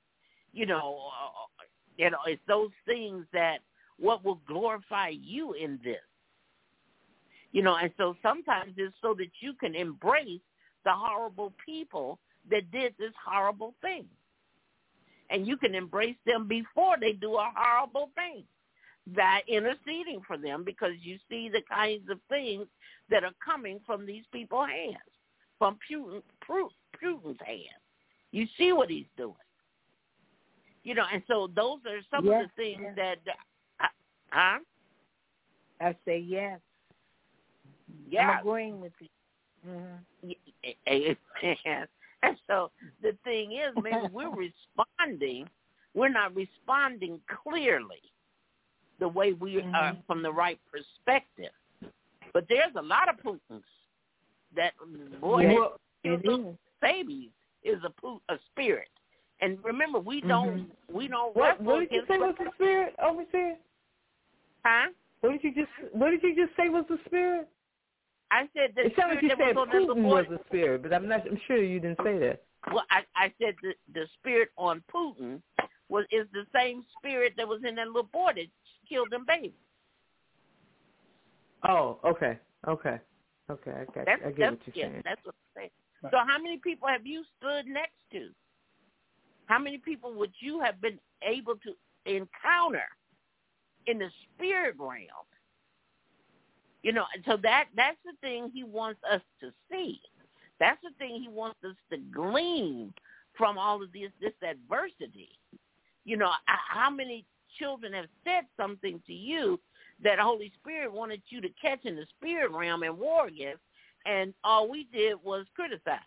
It's those things that, what will glorify you in this? And so sometimes it's so that you can embrace the horrible people that did this horrible thing. And you can embrace them before they do a horrible thing. that interceding for them, because you see the kinds of things that are coming from these people's hands, from Putin's hands. You see what he's doing. And so those are some of the things that, I say yes. Yeah. I'm agreeing with you. Mm-hmm. And so the thing is, maybe we're not responding clearly the way we are from the right perspective. But there's a lot of Putins that, babies is a spirit. And remember, we don't What did you say was the spirit, overseer? Huh? What did you just say was the spirit? I said the it sounded like you said Putin was the spirit, but I'm sure you didn't say that. Well, I said the spirit on Putin is the same spirit that was in that little boy that killed them babies. Oh, okay. I get what you're saying. That's what I'm saying. So how many people have you stood next to? How many people would you have been able to encounter in the spirit realm? And so that's the thing he wants us to see. That's the thing he wants us to glean from all of this adversity. How many children have said something to you that the Holy Spirit wanted you to catch in the spirit realm and war against, and all we did was criticize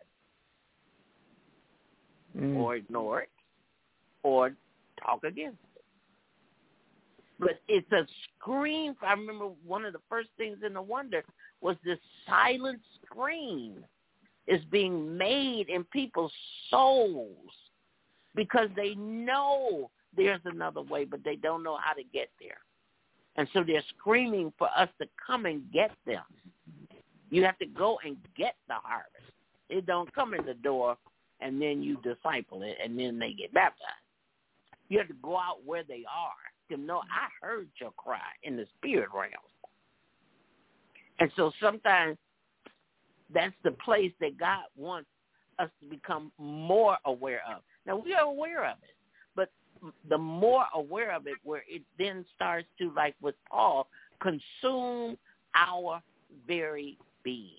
or ignore it or talk against it. But it's a scream. I remember one of the first things in the Wonder was this silent scream is being made in people's souls because they know there's another way, but they don't know how to get there. And so they're screaming for us to come and get them. You have to go and get the harvest. It don't come in the door and then you disciple it and then they get baptized. You have to go out where they are. To know, I heard your cry in the spirit realm. And so sometimes that's the place that God wants us to become more aware of. Now, we are aware of it, but the more aware of it, where it then starts to, like with Paul, consume our very being.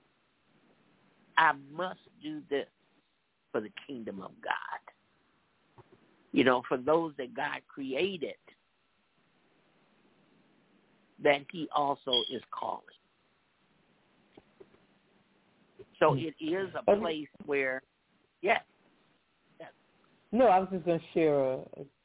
I must do this for the kingdom of God. For those that God created, that he also is calling. So it is a place where, yes. No, I was just going to share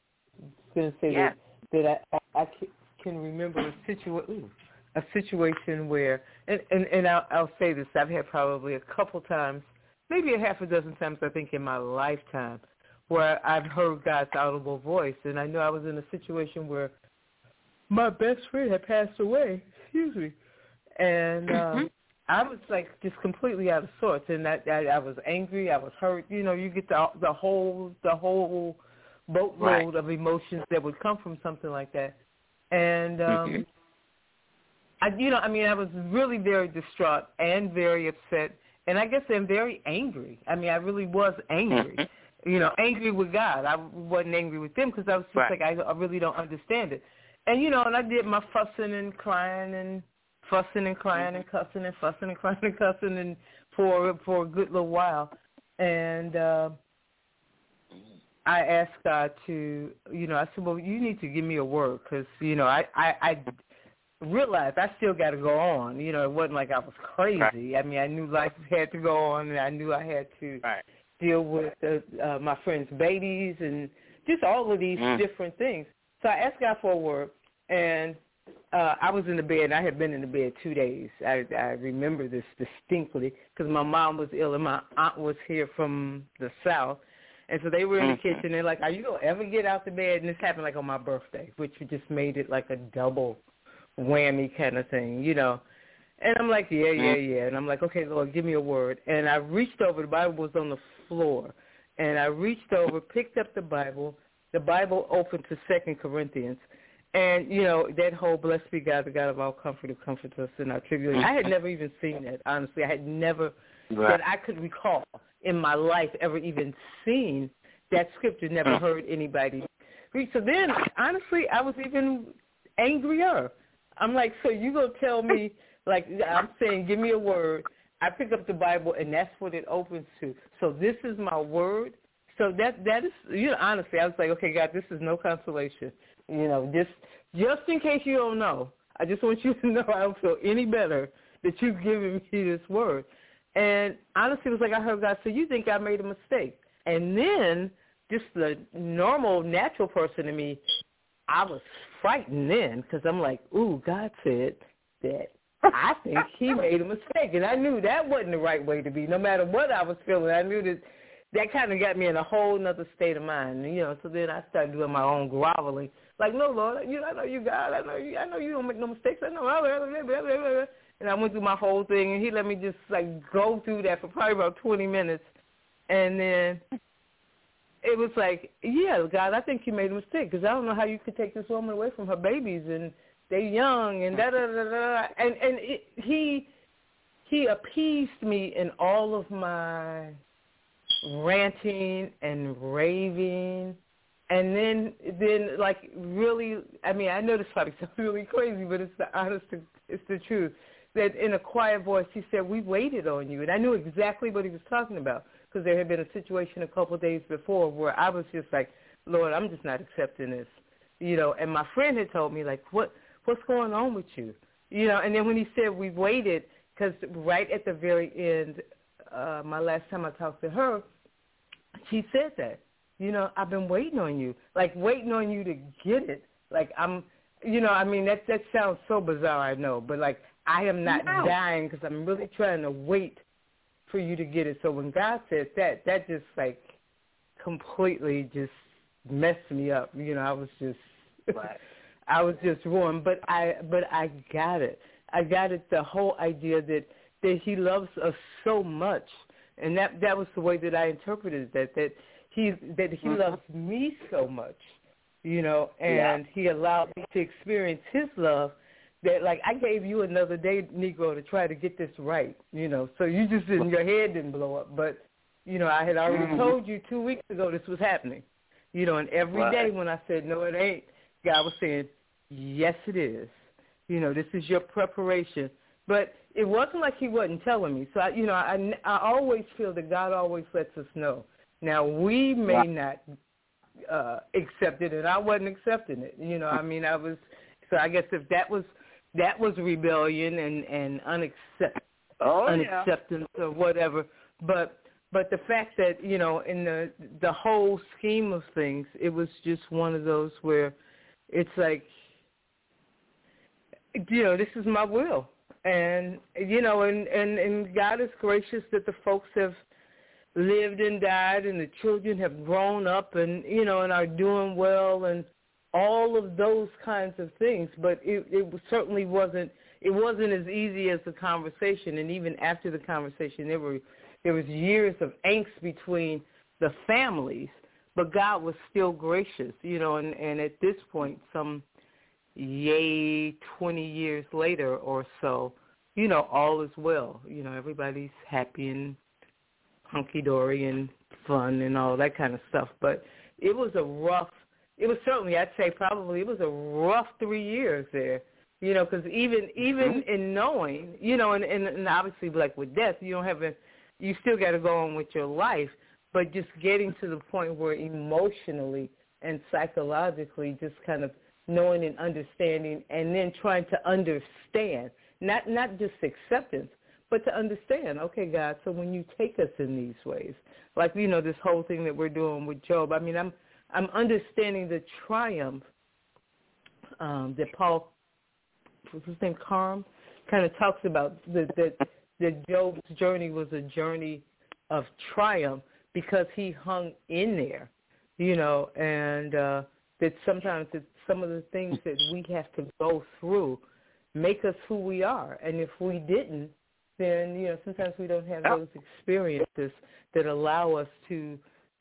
that I can remember a situation where, and I'll say this, I've had probably a couple times, maybe a half a dozen times, I think, in my lifetime, where I've heard God's audible voice. And I know I was in a situation where my best friend had passed away, and I was just completely out of sorts, and I was angry, I was hurt. You get the whole boatload of emotions that would come from something like that, and I was really very distraught and very upset, and I guess I'm very angry. I really was angry. Angry with God. I wasn't angry with them because I was just I really don't understand it. And, and I did my fussing and crying and fussing and crying and cussing and fussing and crying and cussing and for a good little while. And I asked God to, I said, well, you need to give me a word because, I realized I still got to go on. It wasn't like I was crazy. I knew life had to go on, and I knew I had to deal with my friends' babies and just all of these different things. So I asked God for a word, and I was in the bed, and I had been in the bed 2 days. I remember this distinctly because my mom was ill and my aunt was here from the South. And so they were in the kitchen. They're like, are you going to ever get out the bed? And this happened on my birthday, which just made it like a double whammy kind of thing, And I'm like, yeah. And I'm like, okay, Lord, give me a word. And I reached over. The Bible was on the floor. And I reached over, picked up the Bible. The Bible opened to 2 Corinthians. And, that whole blessed be God, the God of all comfort, who comforts us in our tribulation. I had never even seen that, honestly. I had never, that I could recall in my life ever even seen that scripture, never heard anybody read. So then, honestly, I was even angrier. I'm like, so you going to tell me, like I'm saying, give me a word. I pick up the Bible, and that's what it opens to. So this is my word. So that is, honestly, I was like, okay, God, this is no consolation. Just in case you don't know, I just want you to know I don't feel any better that you've given me this word. And honestly, it was like I heard God say, you think I made a mistake. And then just the normal, natural person in me, I was frightened then because I'm like, ooh, God said that I think he made a mistake. And I knew that wasn't the right way to be. No matter what I was feeling, I knew that kind of got me in a whole other state of mind. So then I started doing my own groveling. Like, no, Lord, I know you, God. I know you don't make no mistakes. I know. And I went through my whole thing, and he let me just, go through that for probably about 20 minutes. And then it was like, yeah, God, I think you made a mistake because I don't know how you could take this woman away from her babies, and they're young, and da-da-da-da. And he appeased me in all of my ranting and raving. And then really, I mean, I know this probably sounds really crazy, but it's the truth, that in a quiet voice, he said, we waited on you. And I knew exactly what he was talking about because there had been a situation a couple of days before where I was just like, Lord, I'm just not accepting this. And my friend had told me, like, what's going on with you? And then when he said we waited, because right at the very end, my last time I talked to her, she said that. I've been waiting on you, like waiting on you to get it. Like I'm, I mean, that sounds so bizarre, I know, but like I am not dying because I'm really trying to wait for you to get it. So when God said that just like completely just messed me up. I was just, right. I was just ruined. But I got it. I got it. The whole idea that he loves us so much, and that was the way that I interpreted that he loves me so much, and he allowed me to experience his love that, like, I gave you another day, Negro, to try to get this right, so you just didn't, your head didn't blow up. But, I had already told you 2 weeks ago this was happening, and every day when I said, no, it ain't, God was saying, yes, it is. This is your preparation. But it wasn't like he wasn't telling me. So, I always feel that God always lets us know. Now, we may not accept it, and I wasn't accepting it. I mean, so I guess if that was rebellion and unacceptance or whatever. But the fact that, in the whole scheme of things, it was just one of those where it's like, this is my will. And, and God is gracious that the folks have lived and died, and the children have grown up and, and are doing well and all of those kinds of things. But it certainly wasn't as easy as the conversation. And even after the conversation, there was years of angst between the families, but God was still gracious, and at this point, some 20 years later or so, all is well. Everybody's happy and hunky-dory and fun and all that kind of stuff. But it was certainly, I'd say probably it was a rough 3 years there, because even in knowing, and obviously like with death, you still got to go on with your life, but just getting to the point where emotionally and psychologically just kind of knowing and understanding, and then trying to understand, not just acceptance, but to understand, okay, God, so when you take us in these ways, like, this whole thing that we're doing with Job, I mean, I'm understanding the triumph that Paul, what's his name, Carm, kind of talks about, that Job's journey was a journey of triumph because he hung in there, and that sometimes some of the things that we have to go through make us who we are. And if we didn't, then, sometimes we don't have those experiences that allow us to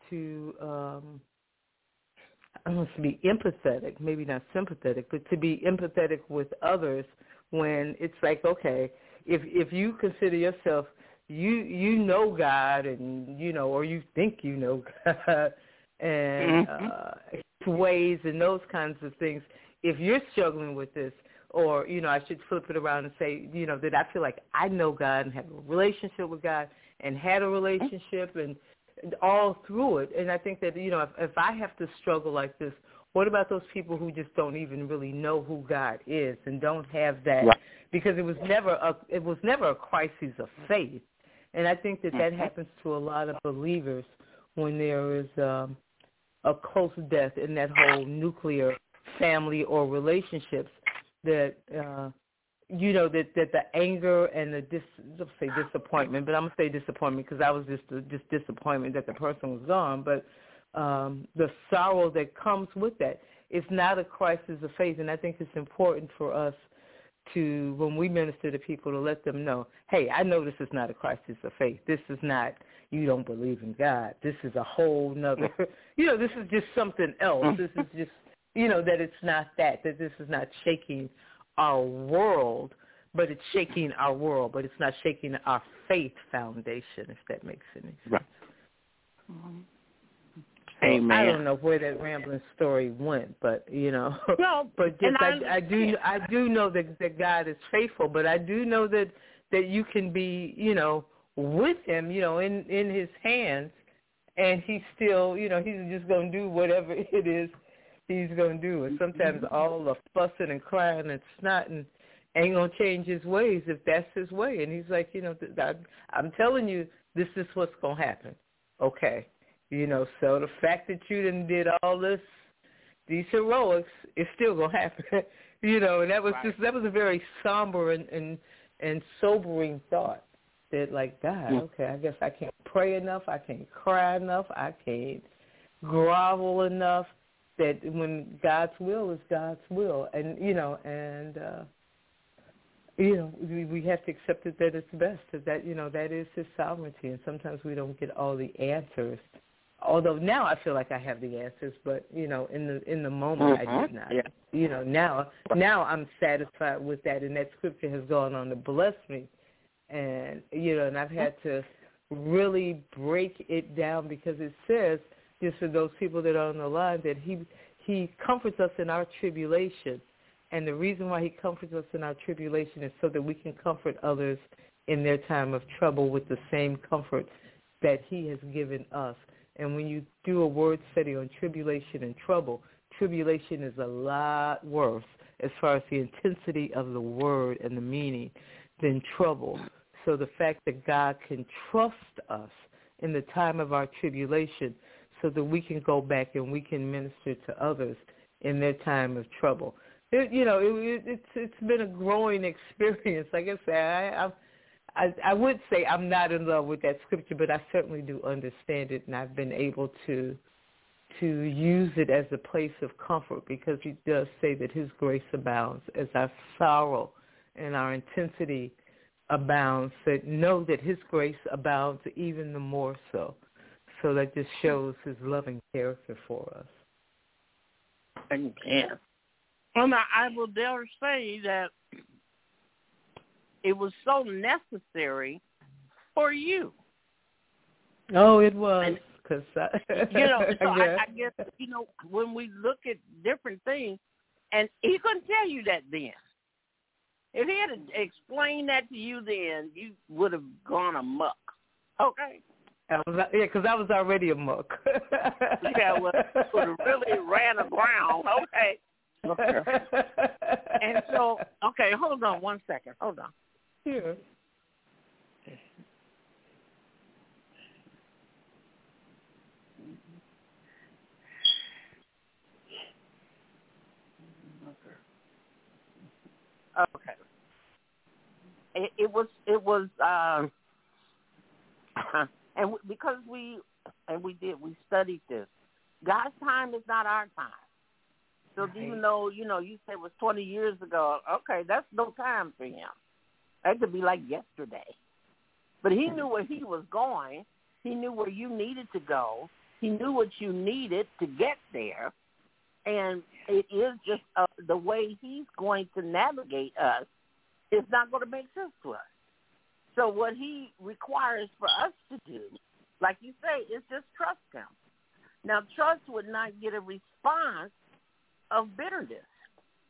I want to be empathetic, maybe not sympathetic, but to be empathetic with others when it's like, okay, if you consider yourself, you know God, and, or you think you know God, and ways and those kinds of things, if you're struggling with this, or, I should flip it around and say, that I feel like I know God and have a relationship with God and had a relationship and all through it. And I think that, if I have to struggle like this, what about those people who just don't even really know who God is and don't have that? Right. Because it was never a crisis of faith. And I think that happens to a lot of believers when there is a close death in that whole nuclear family or relationships, that that the anger and the disappointment, but I'm gonna say disappointment because I was just disappointment that the person was gone, but the sorrow that comes with that, it's not a crisis of faith. And I think it's important for us to, when we minister to people, to let them know, hey, I know this is not a crisis of faith. This is not, you don't believe in God. This is a whole nother, this is just something else. This is just, that it's not that this is not shaking our world, but it's shaking our world, but it's not shaking our faith foundation, if that makes any sense. Right. So Amen. I don't know where that rambling story went, but No, but just I do know that God is faithful, but I do know that you can be with Him, in His hands, and He's still He's just going to do whatever it is He's going to do. And sometimes all the fussing and crying and snotting ain't going to change His ways if that's His way. And He's like, I'm telling you, this is what's going to happen. Okay. So the fact that you did all these heroics, it's still going to happen. And that was that was a very somber and sobering thought that, like, God, okay, I guess I can't pray enough, I can't cry enough, I can't grovel enough, that when God's will is God's will. And, we have to accept it that it's best, that that is His sovereignty. And sometimes we don't get all the answers. Although now I feel like I have the answers, but in the moment I did not. Yeah. Now I'm satisfied with that, and that scripture has gone on to bless me, and and I've had to really break it down, because it says, just for those people that are on the line, that He comforts us in our tribulation, and the reason why He comforts us in our tribulation is so that we can comfort others in their time of trouble with the same comfort that He has given us. And when you do a word study on tribulation and trouble, tribulation is a lot worse as far as the intensity of the word and the meaning than trouble. So the fact that God can trust us in the time of our tribulation so that we can go back and we can minister to others in their time of trouble. It's been a growing experience. Like I said, I would say I'm not in love with that scripture, but I certainly do understand it, and I've been able to use it as a place of comfort, because He does say that His grace abounds as our sorrow and our intensity abounds, that know that His grace abounds even the more so. So that just shows His loving character for us. Amen. And I will dare say that it was so necessary for you. Oh, it was. Cause I guess, when we look at different things, and He couldn't tell you that then. If He had explained that to you then, you would have gone amok. Okay? Because I was already amok. Yeah, well, it would have really ran aground. Okay. And so, okay, hold on one second. Hold on. Yeah. Okay. It was, and because we studied this. God's time is not our time. So right. Even though, you said it was 20 years ago, okay, that's no time for Him. That could be like yesterday. But He knew where He was going. He knew where you needed to go. He knew what you needed to get there. And it is just the way He's going to navigate us is not going to make sense to us. So what He requires for us to do, like you say, is just trust Him. Now, trust would not get a response of bitterness.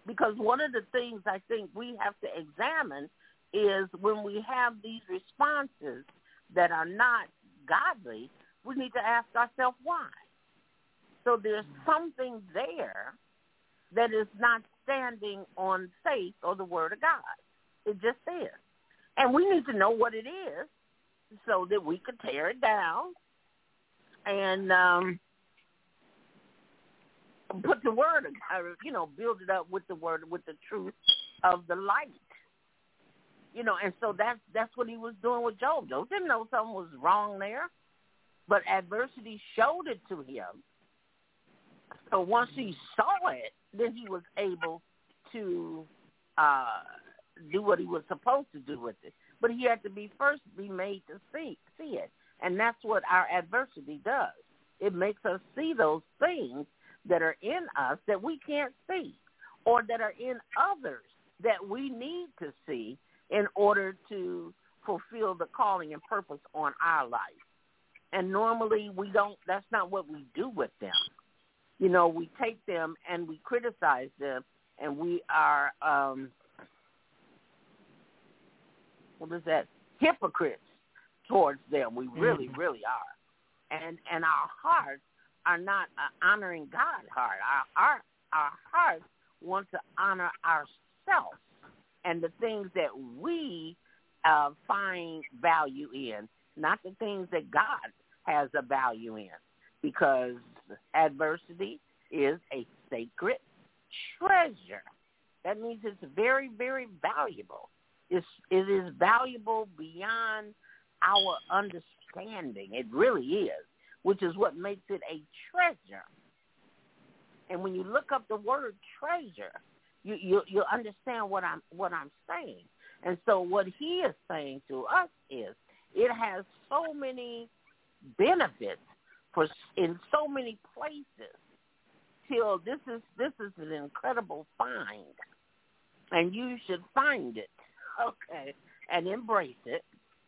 Because one of the things I think we have to examine is when we have these responses that are not godly, we need to ask ourselves why. So there's something there that is not standing on faith or the Word of God. It just is. And we need to know what it is so that we can tear it down and put the Word, build it up with the Word, with the truth of the light. And so that's what he was doing with Job. Job didn't know something was wrong there, but adversity showed it to him. So once he saw it, then he was able to do what he was supposed to do with it. But he had to be made to see it. And that's what our adversity does. It makes us see those things that are in us that we can't see, or that are in others that we need to see in order to fulfill the calling and purpose on our life. And normally that's not what we do with them. We take them and we criticize them, and we are, hypocrites towards them. We really, really are. And our hearts are not honoring God's heart. Our hearts want to honor ourselves and the things that we find value in, not the things that God has a value in, because adversity is a sacred treasure. That means it's very, very valuable. It is valuable beyond our understanding. It really is, which is what makes it a treasure. And when you look up the word treasure, you'll understand what I'm saying. And so what he is saying to us is it has so many benefits in so many places. Till this is an incredible find, and you should find it, okay, and embrace it,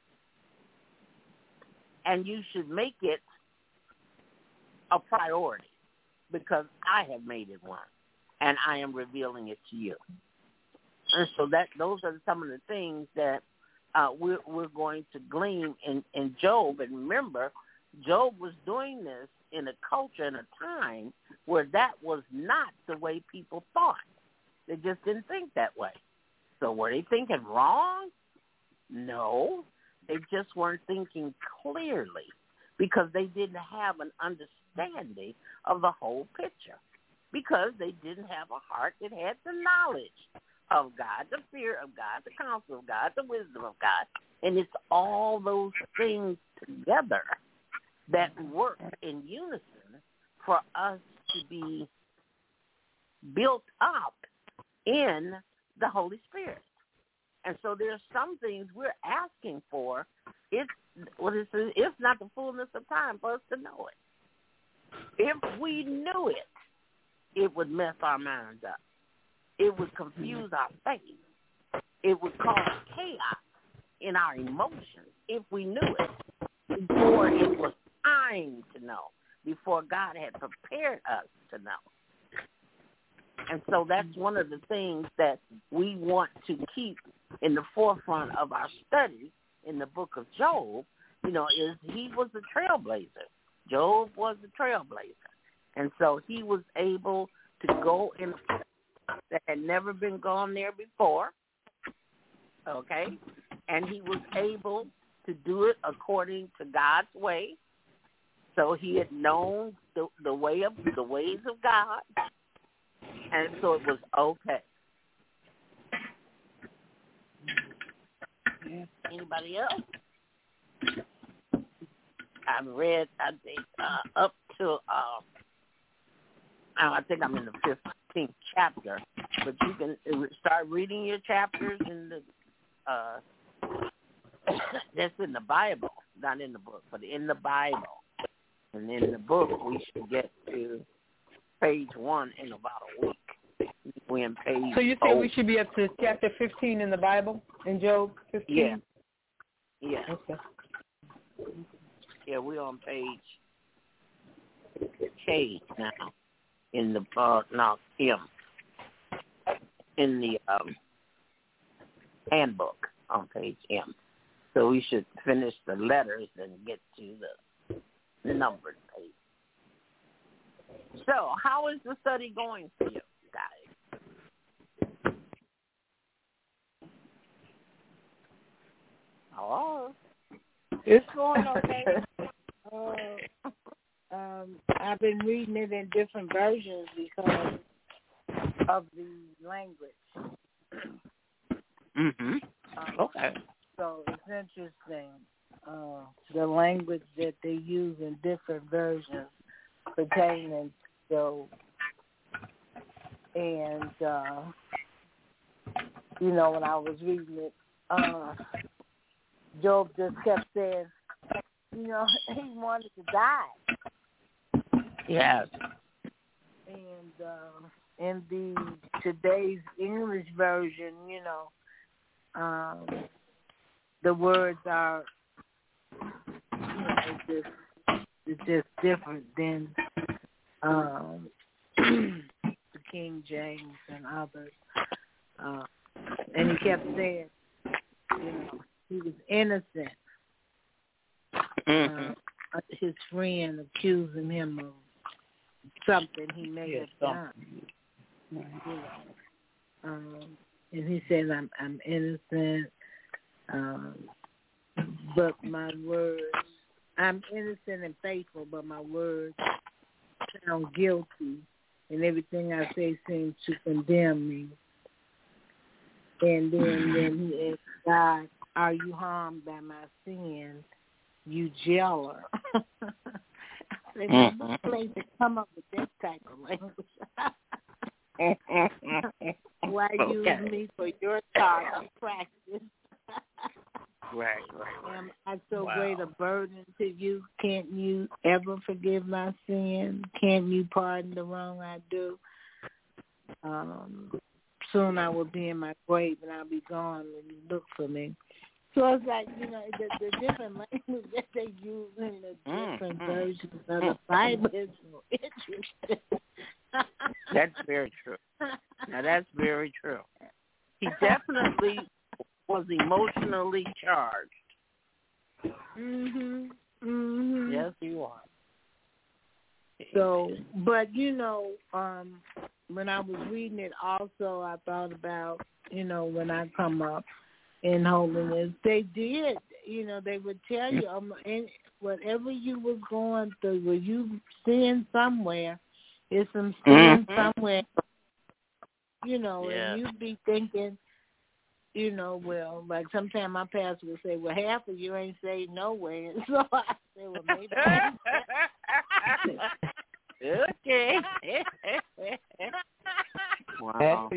and you should make it a priority, because I have made it one, and I am revealing it to you. And so those are some of the things that we're going to glean in Job. And remember, Job was doing this in a culture and a time where that was not the way people thought. They just didn't think that way. So were they thinking wrong? No. They just weren't thinking clearly, because they didn't have an understanding of the whole picture, because they didn't have a heart that had the knowledge of God, the fear of God, the counsel of God, the wisdom of God. And it's all those things together that work in unison for us to be built up in the Holy Spirit. And so there's some things we're asking for. It's not the fullness of time for us to know it. If we knew it, it would mess our minds up. It would confuse our faith. It would cause chaos in our emotions if we knew it before it was time to know, before God had prepared us to know. And so that's one of the things that we want to keep in the forefront of our study in the book of Job, is he was a trailblazer. Job was a trailblazer. And so he was able to go in a place that had never been gone there before, okay? And he was able to do it according to God's way. So he had known the ways of God, and so it was okay. Anybody else? I've read, I think, up to, I think I'm in the 15th chapter, but you can start reading your chapters in that's in the Bible, not in the book, but in the Bible. And in the book, we should get to page 1 in about a week. We're in page. So you say we should be up to chapter 15 in the Bible, in Job 15? Yeah. Okay. Yeah, we're on page K now in the M. in the handbook on page M. So we should finish the letters and get to the numbered page. So, how is the study going for you guys? Hello? It's going okay. I've been reading it in different versions because of the language. Mm-hmm. Okay. So it's interesting, the language that they use in different versions pertaining to Job. And, when I was reading it, Job just kept saying, he wanted to die. Yes. And in the today's English version, the words are, it's just different than the King James and others. And he kept saying, he was innocent. His friend accusing him of something he may have done. And he said, I'm innocent, but my words, I'm innocent and faithful, but my words sound guilty, and everything I say seems to condemn me. And then he asked God, are you harmed by my sin, you jailer? I said, what place to come up with that type of language? Why use me for your thought and practice? Right. Am I so great a burden to you? Can't you ever forgive my sin? Can't you pardon the wrong I do? Soon I will be in my grave and I'll be gone when you look for me. So it's like, the different language that they use in the different versions of the Bible is so interesting. That's very true. Now, that's very true. He definitely was emotionally charged. Mm-hmm. Yes, he was. So, but, when I was reading it also, I thought about, when I come up in holiness, they did, they would tell you, whatever you was going through, were you sin somewhere, there's some sin somewhere, and you'd be thinking, well, like sometimes my pastor would say, well, half of you ain't saved nowhere. And so I say, well, maybe. Okay. Wow.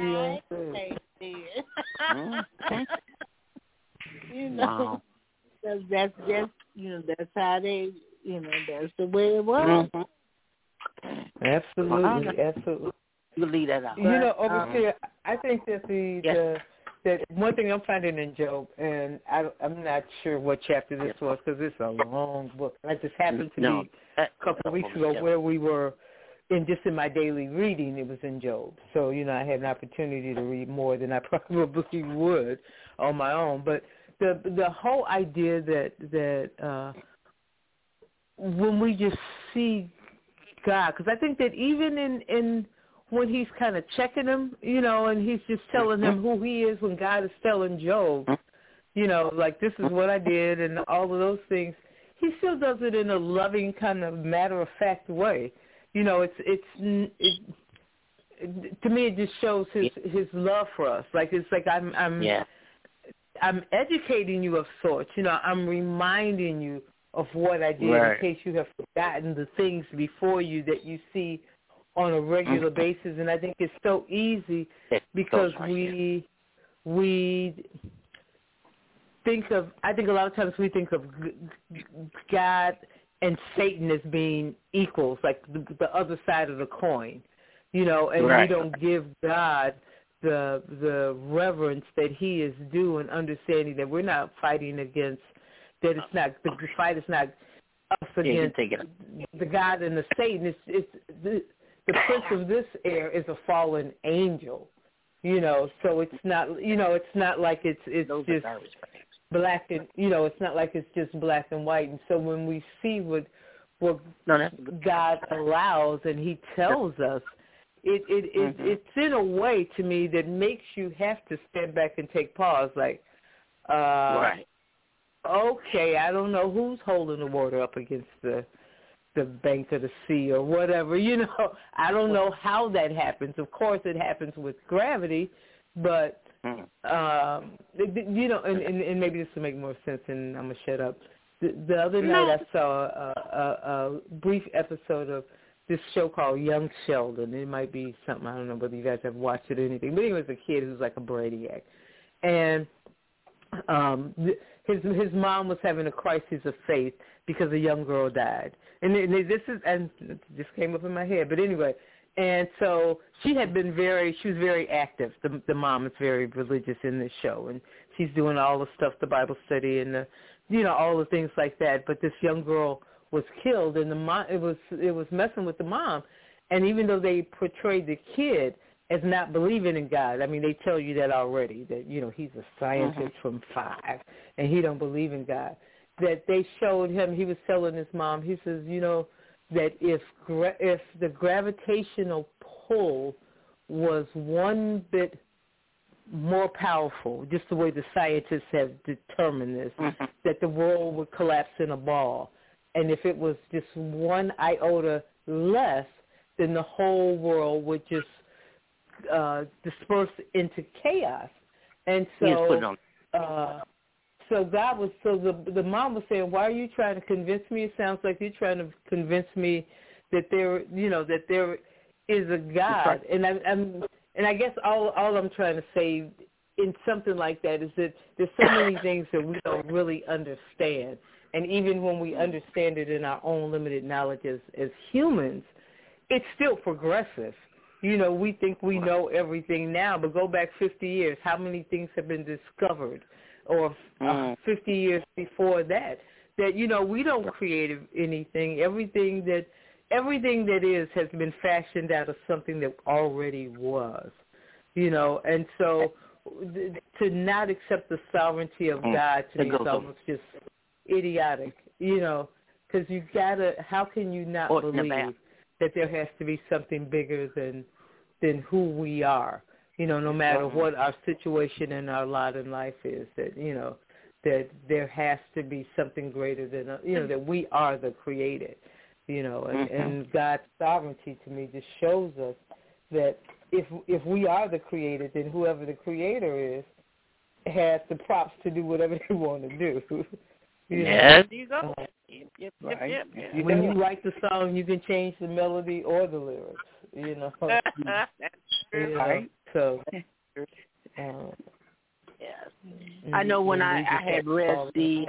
Wow. That's just, that's how they, that's the way it was. Absolutely. You leave that out. Overseer, I think that that one thing I'm finding in Job, and I'm not sure what chapter this was because it's a long book. I just happened to be a couple of weeks ago where we were in my daily reading. It was in Job, so I had an opportunity to read more than I probably would on my own. But the whole idea that when we just see God, because I think that even in when he's kind of checking him, and he's just telling him who he is, when God is telling Job, like, this is what I did and all of those things, he still does it in a loving kind of matter-of-fact way. It's to me, it just shows his love for us. Like, it's like I'm educating you of sorts. I'm reminding you of what I did in case you have forgotten the things before you that you see on a regular basis. And I think it's so easy because we think of, I think a lot of times we think of God and Satan as being equals, like the other side of the coin, and we don't give God the reverence that he is due, and understanding that we're not fighting against, that it's not, the fight is not us against the God and the Satan. It's the prince of this air is a fallen angel. So it's not, it's not like it's Those just are garbage bags. black and, it's not like it's just black and white. And so when we see what God allows and He tells us, it's in a way to me that makes you have to stand back and take pause, like, right. Okay, I don't know who's holding the water up against the bank of the sea or whatever, I don't know how that happens. Of course it happens with gravity, but, and maybe this will make more sense and I'm going to shut up. The other night I saw a brief episode of this show called Young Sheldon. It might be something, I don't know whether you guys have watched it or anything, but he was a kid who was like a brainiac. And his mom was having a crisis of faith because a young girl died. And this came up in my head, but anyway. And so she was very active. The mom is very religious in this show, and she's doing all the stuff, the Bible study and all the things like that. But this young girl was killed, and the mom, it was messing with the mom. And even though they portrayed the kid as not believing in God, I mean, they tell you that already, that, he's a scientist from 5, and he don't believe in God. That they showed him, he was telling his mom, he says, that if the gravitational pull was one bit more powerful, just the way the scientists have determined this, that the world would collapse in a ball. And if it was just one iota less, then the whole world would just disperse into chaos. And so the mom was saying, why are you trying to convince me? It sounds like you're trying to convince me that there is a God. And I guess all I'm trying to say in something like that is that there's so many things that we don't really understand. And even when we understand it in our own limited knowledge as humans, it's still progressive. We think we know everything now, but go back 50 years, how many things have been discovered? Or 50 years before that we don't create anything. Everything that is has been fashioned out of something that already was, And so to not accept the sovereignty of God to me is almost just idiotic, because you gotta. How can you not believe that there has to be something bigger than who we are? No matter what our situation and our lot in life is, that that there has to be something greater than that we are the created, and God's sovereignty to me just shows us that if we are the created, then whoever the creator is has the props to do whatever they want to do. There you go. Yep. When you write the song, you can change the melody or the lyrics. Right. So, yes, I know when I had read the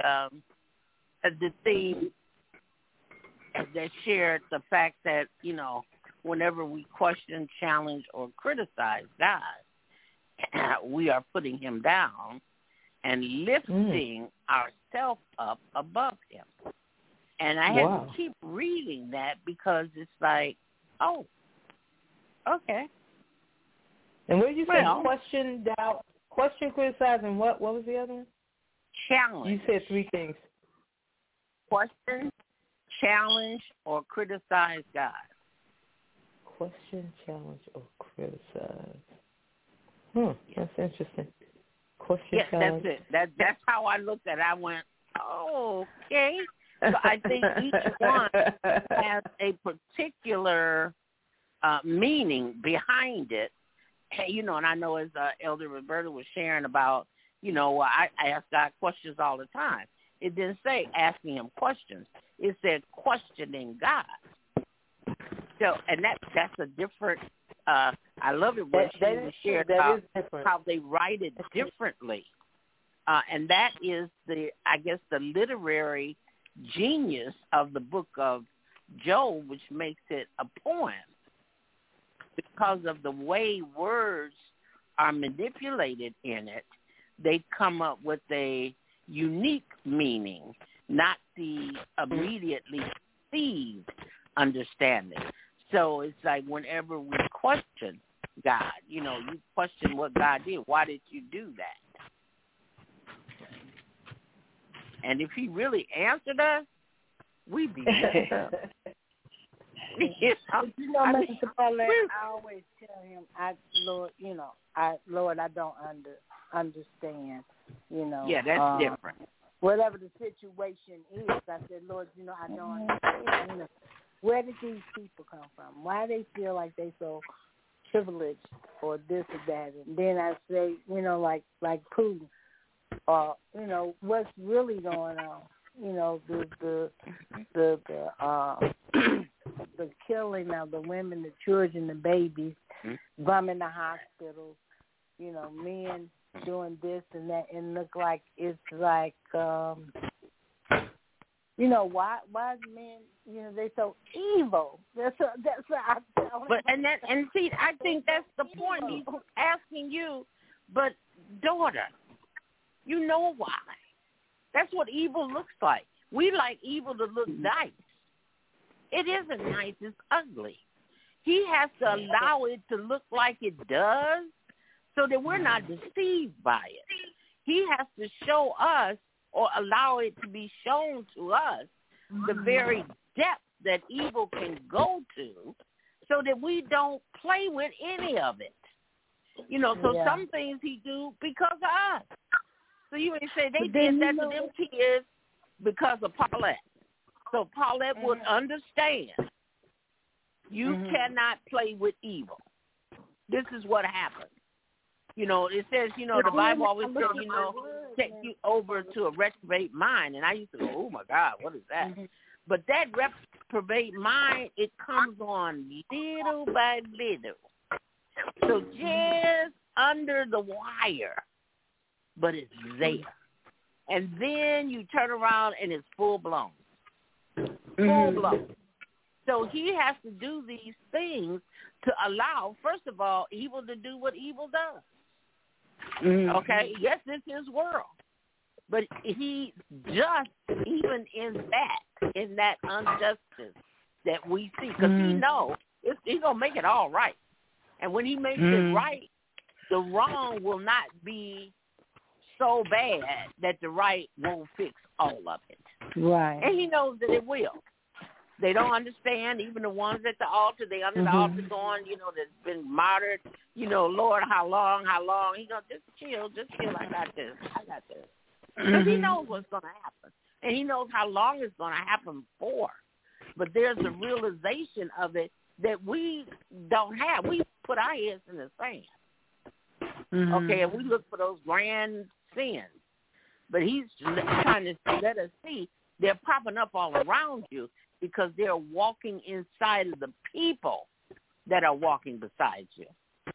theme that shared the fact that whenever we question, challenge, or criticize God, we are putting Him down and lifting ourselves up above Him. And I had to keep reading that because it's like, oh, okay. And what did you say? Question, doubt, question, criticize, and what was the other one? Challenge. You said 3 things. Question, challenge, or criticize God. Question, challenge, or criticize. That's interesting. Question, challenge. That's it. That's how I looked at it. I went, oh, okay. So I think each one has a particular meaning behind it. And I know as Elder Roberta was sharing about, I ask God questions all the time. It didn't say asking Him questions. It said questioning God. So, and that's a different. I love it when she shared about how they write it differently, and that is the literary genius of the book of Job, which makes it a poem. Because of the way words are manipulated in it, they come up with a unique meaning, not the immediately perceived understanding. So it's like whenever we question, God. You know, you question what God did. Why did you do that? And if he really answered us, we'd be messed up. You know, Mr. Paulette, I always tell him, Lord, I don't understand, you know. Yeah, that's different. Whatever the situation is, I said, Lord, you know, I don't understand. You know, where did these people come from? Why they feel like they so privileged or this or that? And then I say, you know, like Putin, you know, what's really going on? You know, the killing of the women, the children, the babies, bombing the hospitals, you know, men doing this and that, and look like it's like, you know, why men, you know, they so evil. That's what I tell But and see, I think that's the point. He's asking you, but daughter, you know why? That's what evil looks like. We like evil to look nice. It isn't nice. It's ugly. He has to allow it to look like it does so that we're not deceived by it. He has to show us or allow it to be shown to us the very depth that evil can go to so that we don't play with any of it. You know, so some things he do because of us. So you may say they did that to them kids because of Paulette. So Paulette would understand you cannot play with evil. This is what happened. You know, it says, you know, the Bible always says, you know, take you over to a reprobate mind. And I used to go, oh, my God, what is that? But that reprobate mind, it comes on little by little. So just under the wire, but it's there. And then you turn around and it's full-blown. Full-blown. So he has to do these things to allow, first of all, evil to do what evil does. Okay? Yes, it's his world. But he just, even in that injustice that we see, because he knows he's going to make it all right. And when he makes it right, the wrong will not be so bad that the right won't fix all of it. Right. And he knows that it will. They don't understand, even the ones at the altar, they under the altar going, you know, that's been martyred, you know, Lord, how long? He goes, just chill, I got this. Because he knows what's going to happen. And he knows how long it's going to happen for. But there's a realization of it that we don't have. We put our heads in the sand. Okay, and we look for those grand sins. But he's trying to let us see they're popping up all around you because they're walking inside of the people that are walking beside you.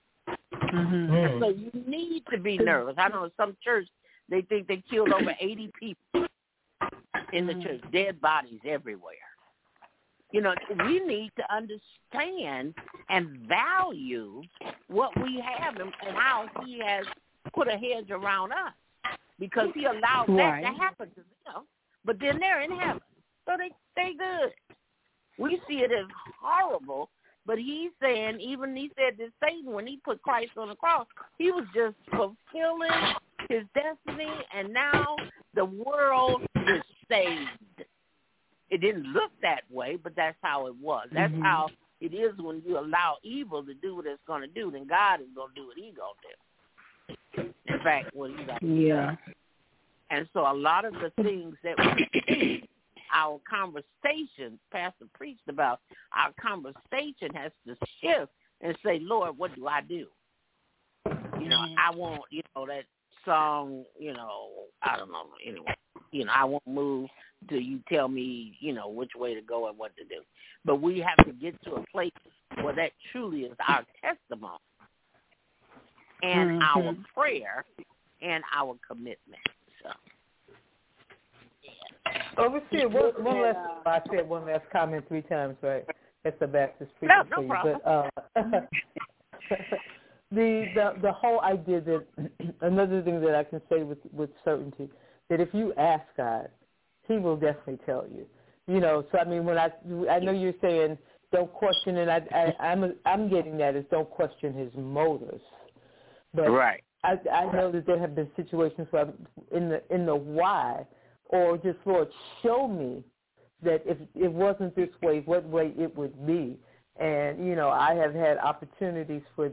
So you need to be nervous. I know in some church, they think they killed over 80 people in the church, dead bodies everywhere. You know, we need to understand and value what we have and how he has put a hedge around us because he allowed that to happen to them. But then they're in heaven, so they stay good. We see it as horrible, but he's saying, even he said that Satan, when he put Christ on the cross, he was just fulfilling his destiny, and now the world is saved. It didn't look that way, but that's how it was. That's how it is when you allow evil to do what it's going to do. Then God is going to do what he's going to do. In fact, what he's going to do. And so a lot of the things that we see, our conversation, Pastor preached about, our conversation has to shift and say, Lord, what do I do? You know, I want, you know, that song, you know, I don't know, anyway. You know, I won't move till you tell me, you know, which way to go and what to do. But we have to get to a place where that truly is our testimony and our prayer and our commitment. So, Overseer, I said one last comment 3 times, right? That's the Baptist preacher for you. Problem. But the whole idea that another thing that I can say with certainty, that if you ask God, he will definitely tell you. You know, so I mean, when I know you're saying, don't question it. I'm getting that is don't question his motives. But right. I know that there have been situations where in the why, or just, Lord, show me that if it wasn't this way, what way it would be. And, you know, I have had opportunities where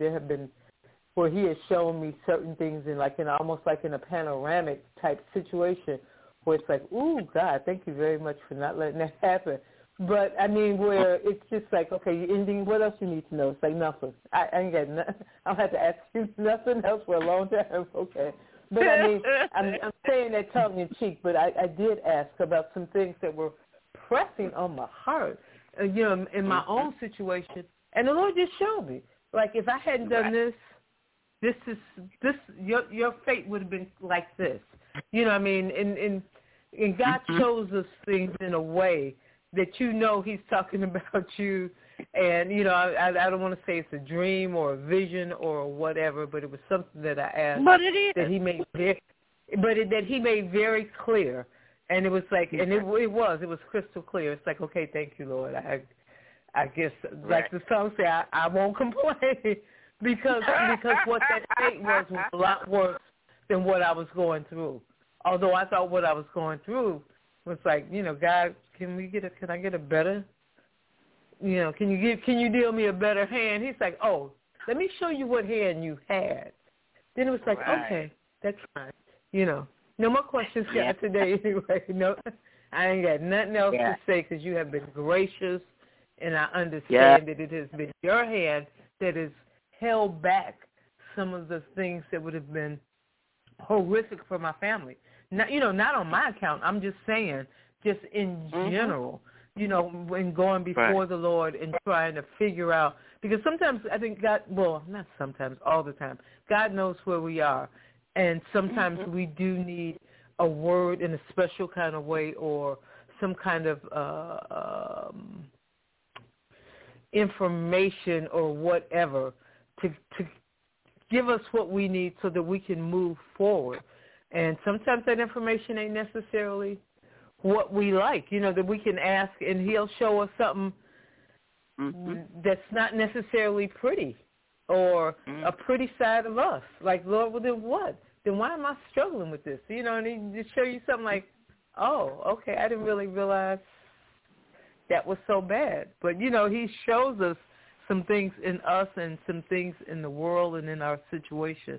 he has shown me certain things almost like in a panoramic type situation where it's like, ooh, God, thank you very much for not letting that happen. But, I mean, where it's just like, okay, ending, what else you need to know? It's like nothing. I ain't got nothing. I'll have to ask you nothing else for a long time. Okay. But, I mean, I'm saying that tongue-in-cheek, but I did ask about some things that were pressing on my heart, you know, in my own situation. And the Lord just showed me. Like, if I hadn't done this, your fate would have been like this. You know what I mean? And God shows us things in a way that you know he's talking about you. And, you know, I don't want to say it's a dream or a vision or whatever, but it was something that I asked. But it is. That he made that he made very clear. And it was like, and it was crystal clear. It's like, okay, thank you, Lord. I guess, like the song say, I won't complain because what that fate was a lot worse than what I was going through. Although I thought what I was going through was like, you know, God, can I get a better, you know, can you deal me a better hand? He's like, oh, let me show you what hand you had. Then it was like, okay, that's fine. You know, no more questions today anyway. No, I ain't got nothing else to say because you have been gracious, and I understand that it has been your hand that has held back some of the things that would have been horrific for my family. Not, you know, not on my account. I'm just saying, just in general, you know, when going before the Lord and trying to figure out, because sometimes I think God, well, not sometimes, all the time, God knows where we are. And sometimes we do need a word in a special kind of way or some kind of information or whatever to give us what we need so that we can move forward. And sometimes that information ain't necessarily what we like, you know, that we can ask and he'll show us something that's not necessarily pretty or a pretty side of us. Like, Lord, well, then what? Then why am I struggling with this? You know, and he just show you something like, oh, okay, I didn't really realize that was so bad. But, you know, he shows us some things in us and some things in the world and in our situation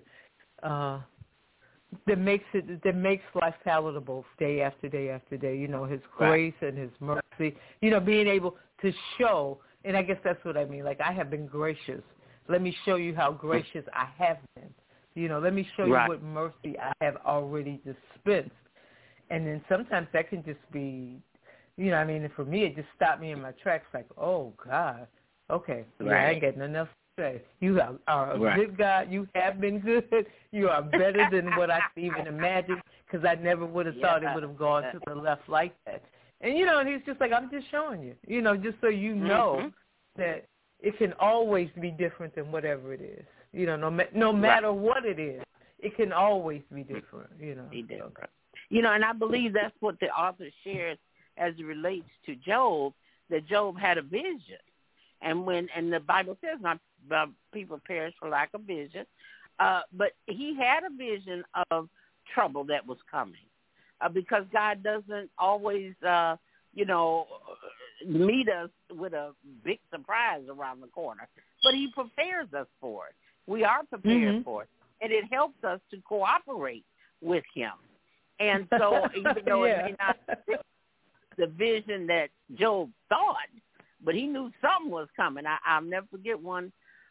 that makes life palatable day after day after day. You know, his grace and his mercy, you know, being able to show, and I guess that's what I mean, like I have been gracious. Let me show you how gracious I have been. You know, let me show you what mercy I have already dispensed. And then sometimes that can just be, you know, I mean, for me, it just stopped me in my tracks like, oh, God, okay, I ain't got nothing else to say. You are a good God. You have been good. You are better than what I could even imagine because I never would have thought it would have gone to the left like that. And, you know, and he's just like, I'm just showing you, you know, just so you know that it can always be different than whatever it is. You know, no matter what it is, it can always be different, you know. Be different. You know, and I believe that's what the author shares as it relates to Job, that Job had a vision. And the Bible says not people perish for lack of vision, but he had a vision of trouble that was coming because God doesn't always, you know, meet us with a big surprise around the corner, but he prepares us for it. We are prepared for it, and it helps us to cooperate with him. And so even though it may not fit the vision that Job thought, but he knew something was coming. I'll never forget one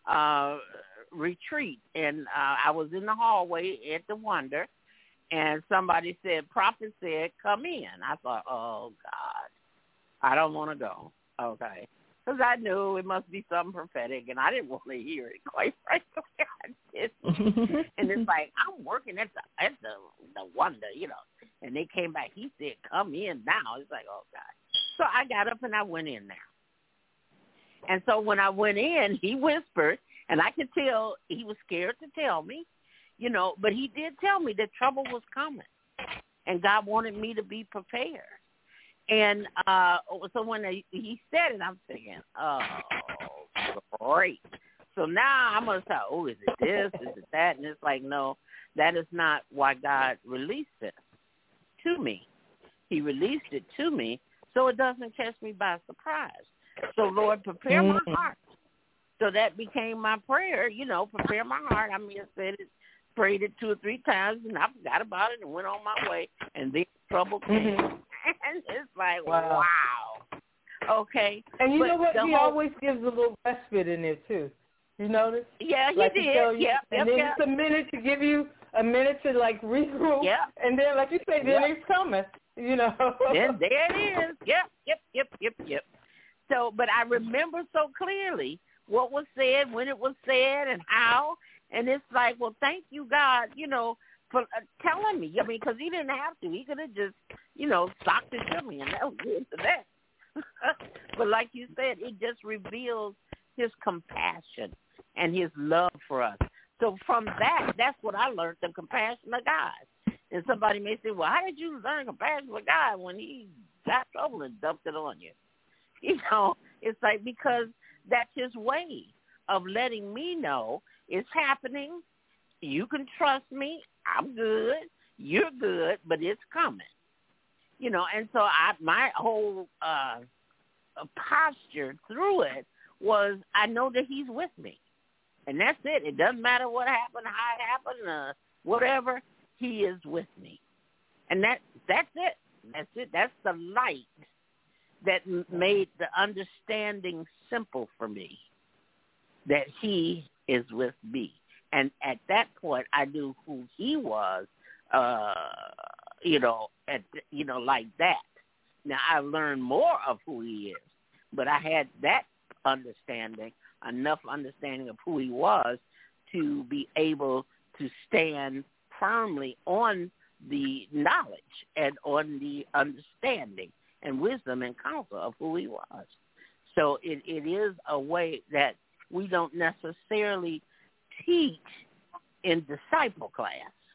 retreat, and I was in the hallway at the Wonder, and somebody said, prophet said, come in. I thought, oh, God, I don't want to go. Okay. Because I knew it must be something prophetic, and I didn't want to hear it, quite frankly. I didn't. And it's like, I'm working at the Wonder, you know. And they came back. He said, come in now. It's like, oh, God. So I got up, and I went in there. And so when I went in, he whispered, and I could tell he was scared to tell me, you know, but he did tell me that trouble was coming, and God wanted me to be prepared. And so when he said it, I'm thinking, oh, great. So now I'm going to say, oh, is it this? Is it that? And it's like, no, that is not why God released it to me. He released it to me so it doesn't catch me by surprise. So, Lord, prepare my heart. So that became my prayer, prepare my heart. I mean, I said it, prayed it 2 or 3 times, and I forgot about it and went on my way, and then trouble came. And it's like, wow. Okay. And you know what? He always gives a little respite in there, too. You notice? Yeah, he like did. And then it's a minute to give you a minute to, regroup. Yeah. And then, like you say, then it's coming, Then there it is. Yep. So, but I remember so clearly what was said, when it was said, and how. And it's like, well, thank you, God, for telling me. I mean, because he didn't have to. He could have just, socked it to me, and that was good for that. But like you said, it just reveals his compassion and his love for us. So from that's what I learned, the compassion of God. And somebody may say, well, how did you learn compassion of God when he got trouble and dumped it on you? It's like, because that's his way of letting me know it's happening. You can trust me. I'm good. You're good, but it's coming. And so my whole posture through it was, I know that he's with me. And that's it. It doesn't matter what happened, how it happened, whatever. He is with me. And that's it. That's it. That's the light that made the understanding simple for me, that he is with me. And at that point, I knew who he was, like that. Now, I learned more of who he is, but I had that understanding, enough understanding of who he was to be able to stand firmly on the knowledge and on the understanding and wisdom and counsel of who he was. So it is a way that we don't necessarily teach in disciple class,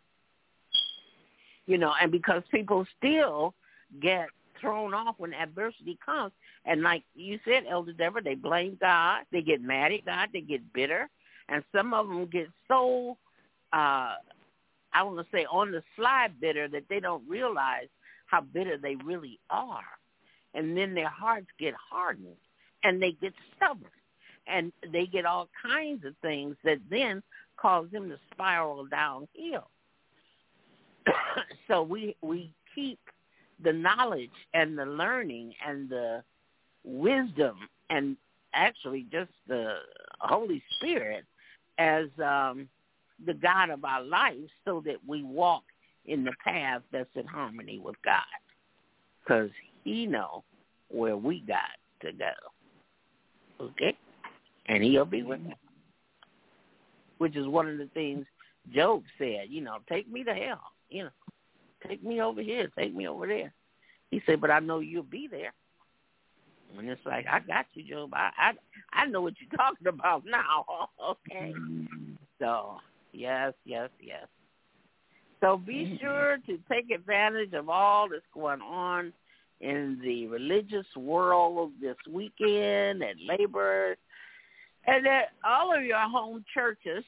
and because people still get thrown off when adversity comes. And like you said, Elder Deborah, they blame God. They get mad at God. They get bitter. And some of them get so, I want to say, on the slide bitter that they don't realize how bitter they really are. And then their hearts get hardened and they get stubborn. And they get all kinds of things that then cause them to spiral downhill. So we keep the knowledge and the learning and the wisdom and actually just the Holy Spirit as the God of our lives, so that we walk in the path that's in harmony with God, because he knows where we got to go. Okay? And he'll be with us, which is one of the things Job said, take me to hell, take me over here, take me over there. He said, but I know you'll be there. And it's like, I got you, Job. I know what you're talking about now. Okay. So, yes. So be sure to take advantage of all that's going on in the religious world this weekend at Labor, and at all of your home churches.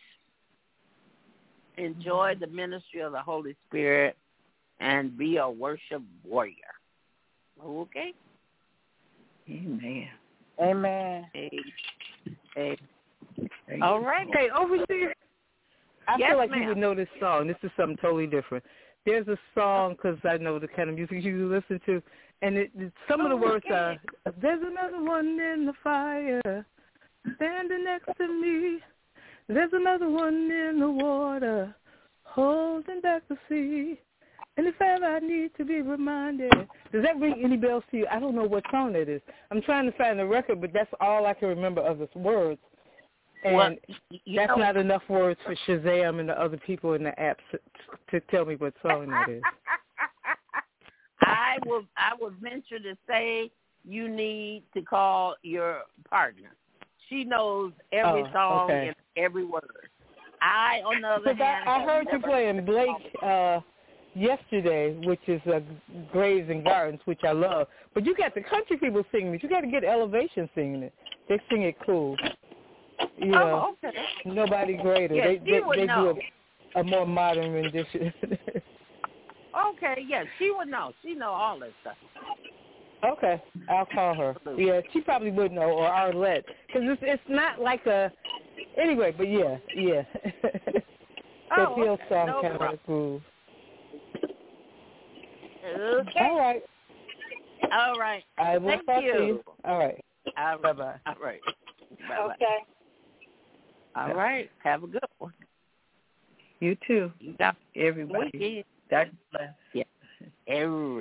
Enjoy the ministry of the Holy Spirit and be a worship warrior. Okay? Amen. All right. Okay, overseer. I feel like you would know this song. This is something totally different. There's a song, because I know the kind of music you listen to, and some of the words are, there's another one in the fire standing next to me. There's another one in the water holding back the sea. And if ever I need to be reminded. Does that ring any bells to you? I don't know what song it is. I'm trying to find the record, but that's all I can remember of its words. And that's not enough words for Shazam and the other people in the app to tell me what song that is. I would venture to say you need to call your partner. She knows every song and every word. I, on the other hand, I heard you playing Blake yesterday, which is Graves and Gardens, which I love. But you got the country people singing it. You got to get Elevation singing it. They sing it cool. You know, okay. Nobody greater. Yes, they know. do a more modern rendition. Okay, yes, she would know. She know all that stuff. Okay, I'll call her. Yeah, she probably would know, or Arlette, because it's not like a. Anyway, but yeah. That Hill song no kind problem. of groove. Okay. All right. I will Thank talk you. to you. All right. Bye-bye. All right. Bye-bye. Okay. All right. Have a good one. You too. You got everybody. weekend. God bless. Yeah. Everybody.